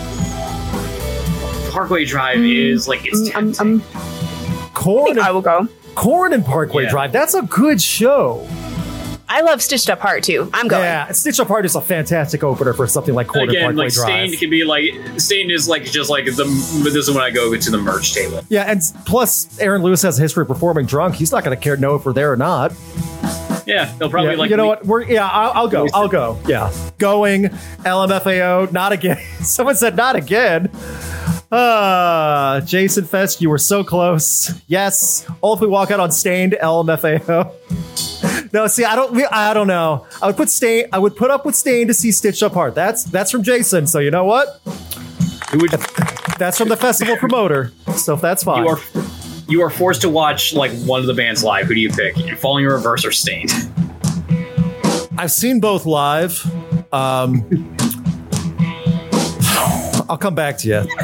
Parkway Drive is like it's Korn. I will go. Korn and Parkway Drive. That's a good show. I love Stitched Up Heart too. I'm going. Yeah, Stitched Up Heart is a fantastic opener for something like Korn and Parkway Drive. Stained can be like Stained is like just like this is when I go to the merch table. Yeah, and plus Aaron Lewis has a history of performing drunk. He's not going to know if we're there or not. Yeah, they'll probably like. You know what? I'll go. Yeah, going LMFAO. Not again. Someone said not again. Jason Fest, you were so close. Yes. All if we walk out on Stained, LMFAO. No, see, I don't know. I would put up with Stain to see Stitched Up Heart. That's from Jason. So you know what? That's from the festival promoter. So if that's fine. You are forced to watch like one of the bands live. Who do you pick? Falling in Reverse or Stained? I've seen both live. I'll come back to you.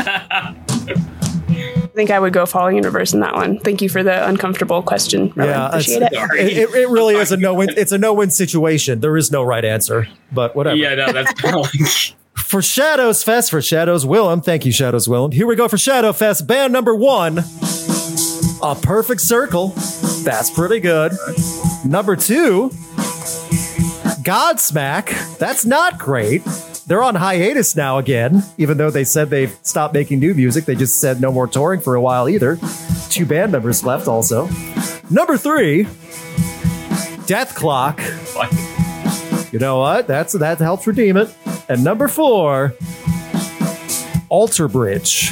I think I would go Falling in Reverse in that one. Thank you for the uncomfortable question. Yeah, appreciate it. It really is a no-win. It's a no-win situation. There is no right answer, but whatever. Yeah, no, that's for Shadows Fest, for Shadows Willem. Thank you, Shadows Willem. Here we go for Shadow Fest. Band number 1, A Perfect Circle. That's pretty good. Number 2, Godsmack. That's not great. They're on hiatus now again, even though they said they've stopped making new music. They just said no more touring for a while either. 2 band members left also. Number 3, Death Clock. What? You know what? That helps redeem it. And number 4, Alter Bridge.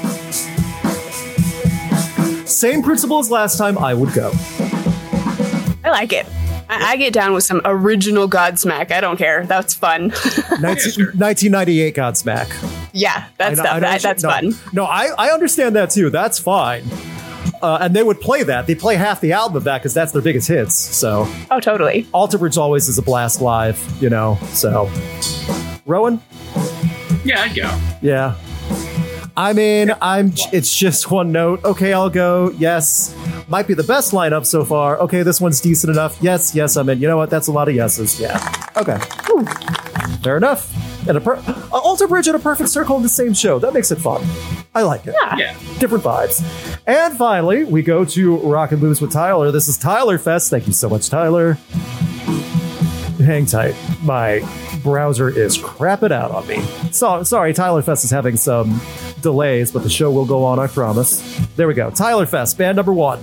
Same principle as last time, I would go. I like it. I get down with some original Godsmack. I don't care. That's fun. 1998 Godsmack. Yeah, that's fun. No, I understand that too. That's fine. And they would play that. They play half the album of that because that's their biggest hits. So. Oh, totally. Alter Bridge always is a blast live, you know. So. Rowan? Yeah, I'd go. Yeah. I mean, it's just one note. Okay, I'll go. Yes. Might be the best lineup so far. Okay, this one's decent enough. Yes, I'm in. You know what? That's a lot of yeses. Yeah. Okay. Whew. Fair enough. And Alter Bridge and A Perfect Circle in the same show. That makes it fun. I like it. Yeah. Different vibes. And finally, we go to Rock and Blues with Tyler. This is Tyler Fest. Thank you so much, Tyler. Hang tight. My browser is crapping out on me. So, sorry, Tyler Fest is having some delays, but the show will go on, I promise. There we go. Tyler Fest, band number 1.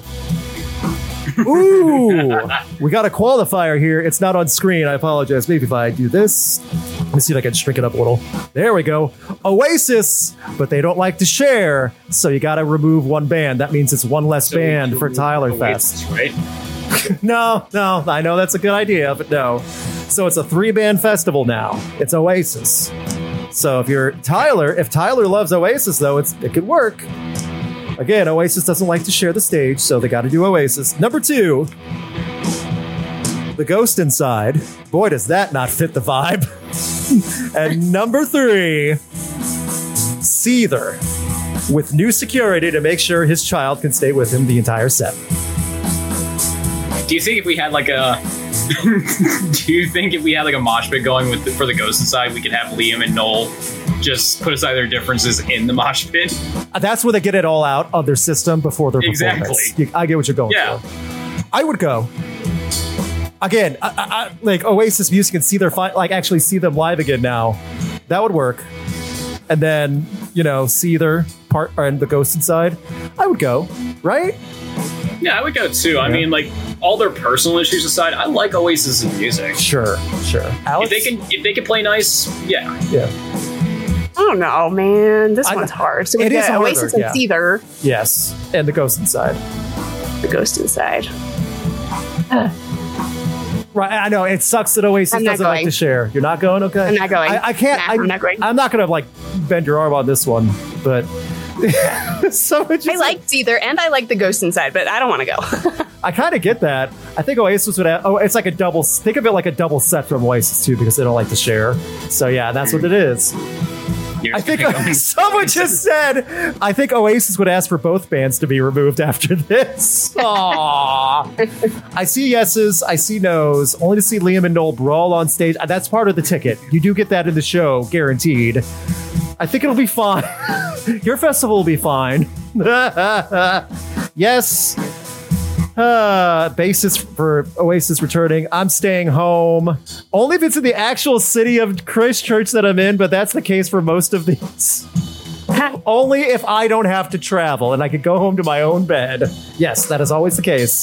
Ooh, we got a qualifier here. It's not on screen. I apologize. Maybe if I do this. Let me see if I can shrink it up a little. There we go. Oasis, but they don't like to share, so you got to remove one band. That means it's one less band for Tyler Fest. Right? No, I know that's a good idea, but no. So it's a 3-band festival now. It's Oasis. So if Tyler loves Oasis, though, it could work. Again, Oasis doesn't like to share the stage, so they got to do Oasis. Number 2, The Ghost Inside. Boy, does that not fit the vibe. And number 3, Seether, with new security to make sure his child can stay with him the entire set. Do you think if we had like a mosh pit going for the Ghost Inside, we could have Liam and Noel just put aside their differences in the mosh pit? That's where they get it all out of their system before their performance. I get what you're going for. I would go. Again, I like Oasis music and see their actually see them live again now. That would work. And then, Seether part and the Ghost Inside. I would go, right? Yeah, I would go too. Yeah. I mean, like, all their personal issues aside, I like Oasis' music. Sure. Alex? If they can play nice, yeah. I don't know, man. This one's hard. So we got Oasis and Seether. Yes, and the Ghost Inside. The Ghost Inside. Right, I know it sucks that Oasis doesn't like to share. You're not going, okay? I'm not going. I can't. I'm not going. I'm not going to bend your arm on this one, but. I like Seether and I like the Ghost Inside, but I don't want to go. I kind of get that. I think Oasis would have. It's like a double. Think of it like a double set from Oasis too, because they don't like to share. So yeah, that's what it is. I think someone just said. I think Oasis would ask for both bands to be removed after this. Aww. I see yeses. I see nos. Only to see Liam and Noel brawl on stage. That's part of the ticket. You do get that in the show, guaranteed. I think it'll be fine. Your festival will be fine. Yes. Basis for Oasis returning. I'm staying home. Only if it's in the actual city of Christchurch that I'm in, but that's the case for most of these. Only if I don't have to travel and I could go home to my own bed. Yes, that is always the case.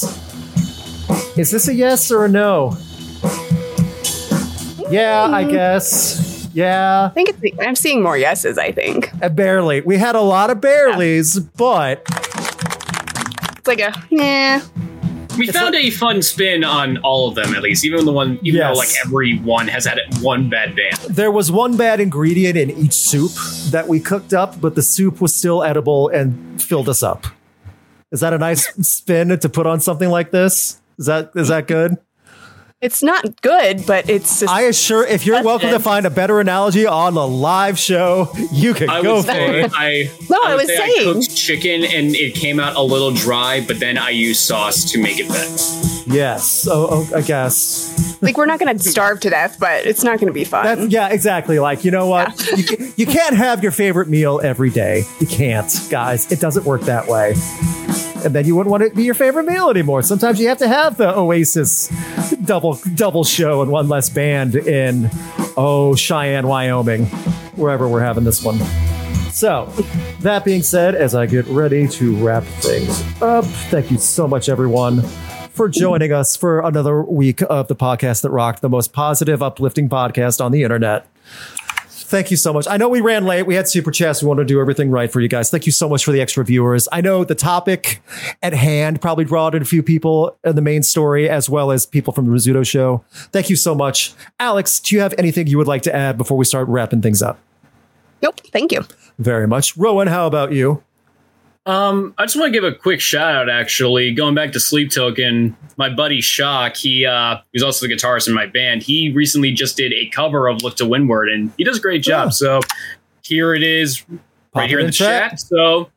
Is this a yes or a no? Yeah, I guess. Yeah. I think I'm seeing more yeses, I think. Barely. We had a lot of bareleys, but It's like a, yeah. We found a fun spin on all of them, at least, even though like everyone has had one bad band. there was one bad ingredient in each soup that we cooked up, but the soup was still edible and filled us up. Is that a nice spin to put on something like this? Is that good? It's not good, but it's just, I assure, if you're welcome to find a better analogy on a live show, you can go for it. I was saying. I cooked chicken and it came out a little dry, but then I used sauce to make it better. Yes. Oh, I guess. like, we're not going to starve to death, but it's not going to be fun. Yeah, exactly. Like, you know what? You can't have your favorite meal every day. You can't, guys. It doesn't work that way. And then you wouldn't want it to be your favorite meal anymore. Sometimes you have to have the Oasis double show and one less band in, Cheyenne, Wyoming, wherever we're having this one. So, that being said, as I get ready to wrap things up, thank you so much, everyone, for joining us for another week of the podcast that rocked, the most positive, uplifting podcast on the internet. Thank you so much. I know we ran late. We had super chats. We wanted to do everything right for you guys. Thank you so much for the extra viewers. I know the topic at hand probably brought in a few people in the main story, as well as people from the Rizzuto show. Thank you so much. Alex, do you have anything you would like to add before we start wrapping things up? Nope. Thank you. Very much. Rowan, how about you? I just want to give a quick shout out, actually. Going back to Sleep Token, my buddy Shock, he's also the guitarist in my band. He recently just did a cover of Look to Windward, and he does a great job. So here it is, right here in the chat. So,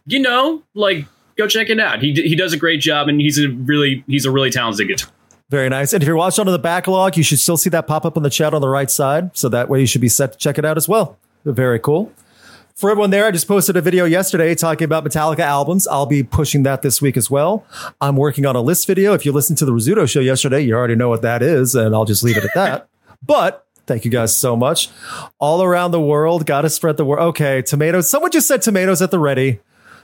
go check it out. He does a great job, and he's a really talented guitarist. Very nice. And if you're watching under the backlog, you should still see that pop up on the chat on the right side. So that way you should be set to check it out as well. Very cool. For everyone there, I just posted a video yesterday talking about Metallica albums. I'll be pushing that this week as well. I'm working on a list video. If you listened to the Rizzuto show yesterday, you already know what that is, and I'll just leave it at that. But thank you guys so much. All around the world, gotta spread the word. Okay, tomatoes. Someone just said tomatoes at the ready.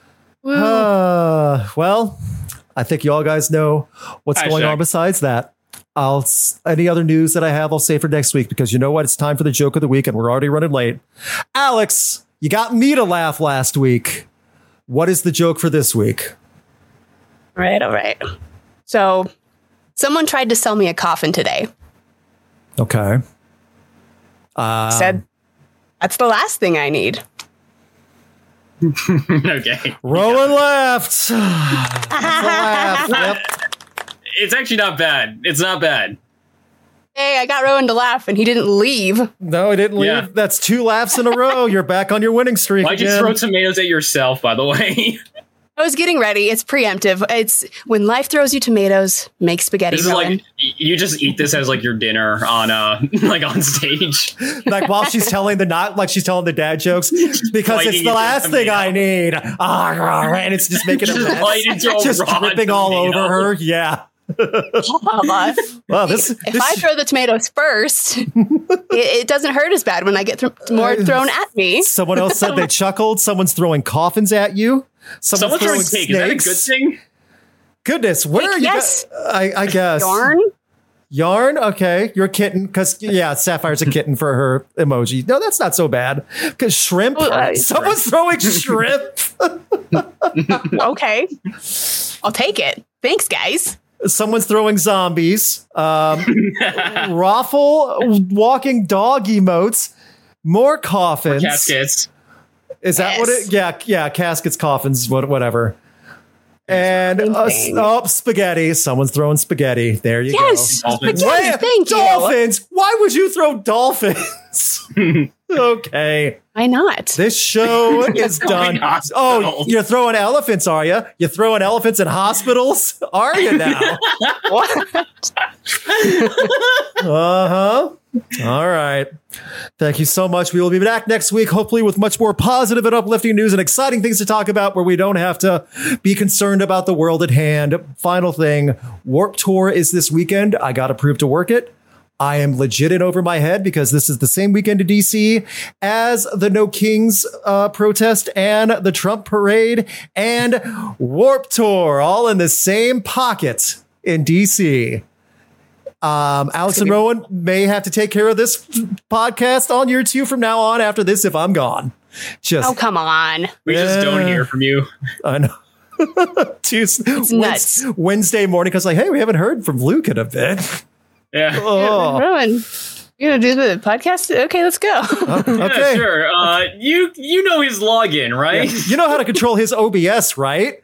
Well, I think you all guys know what's going on besides that. Any other news that I have, I'll save for next week, because you know what? It's time for the joke of the week, and we're already running late. Alex, you got me to laugh last week. What is the joke for this week? All right. So, someone tried to sell me a coffin today. Okay. Said, that's the last thing I need. Okay. Rowan laughed. Yep. It's actually not bad. It's not bad. Hey, I got Rowan to laugh, and he didn't leave. No, he didn't leave. Yeah. That's 2 laughs in a row. You're back on your winning streak. Why'd you throw tomatoes at yourself, by the way? I was getting ready. It's preemptive. It's when life throws you tomatoes, make spaghetti. This is like, you just eat this as like your dinner on on stage. Like while she's telling she's telling the dad jokes, because it's the last thing I need. And it's just making it just dripping all over her. Yeah. Well, if I throw the tomatoes first, it doesn't hurt as bad when I get more thrown at me. Someone else said they chuckled. Someone's throwing coffins at you. Someone's throwing cake. Is that a good thing? Goodness, where are you? Yes, I guess. Yarn. Okay, you're a kitten because Sapphire's a kitten for her emoji. No, that's not so bad. Because shrimp. Someone's throwing shrimp. Okay, I'll take it. Thanks, guys. Someone's throwing zombies. Raffle walking dog emotes. More coffins. More caskets. Is that what it? Yeah. Caskets, coffins, whatever. And spaghetti. Someone's throwing spaghetti. There you go. Spaghetti. Thank you. Dolphins. Why would you throw dolphins? Okay. Why not? This show is done. You're throwing elephants, are you? You're throwing elephants in hospitals? Are you now? What? Uh-huh. All right. Thank you so much. We will be back next week, hopefully with much more positive and uplifting news and exciting things to talk about where we don't have to be concerned about the world at hand. Final thing, Warped Tour is this weekend. I got approved to work it. I am legit in over my head because this is the same weekend in DC as the No Kings protest and the Trump parade and Warped Tour, all in the same pocket in DC. Alex and Rowan may have to take care of this podcast on year 2 from now on after this if I'm gone. Oh, come on. We just don't hear from you. I know. It's nuts. Wednesday morning, because like, hey, we haven't heard from Luke in a bit. Yeah. Oh. Rowan, you gonna do the podcast? Okay, let's go. Okay. Yeah, sure. You know his login, right? Yeah. You know how to control his OBS, right?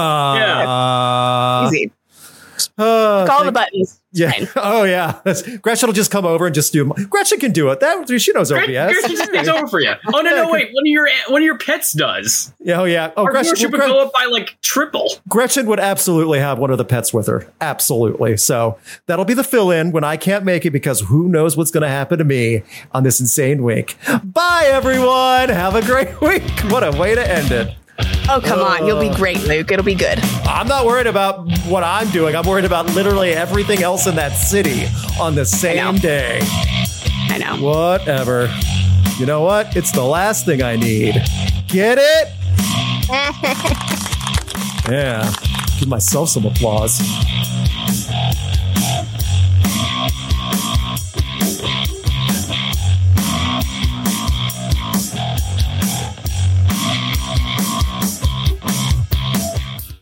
Easy. Call the buttons. Yeah. Fine. Oh, yeah. Gretchen will just come over and just do. Gretchen can do it. She knows OBS. Gretchen just takes over for you. Oh no, wait. One of your pets does. Yeah, oh yeah. Oh, Our Gretchen viewership would go up by like triple. Gretchen would absolutely have one of the pets with her. Absolutely. So that'll be the fill-in when I can't make it, because who knows what's going to happen to me on this insane week. Bye, everyone. Have a great week. What a way to end it. Oh, come on. You'll be great, Luke. It'll be good. I'm not worried about what I'm doing. I'm worried about literally everything else in that city on the same day. I know. Whatever. You know what? It's the last thing I need. Get it? Yeah. Give myself some applause.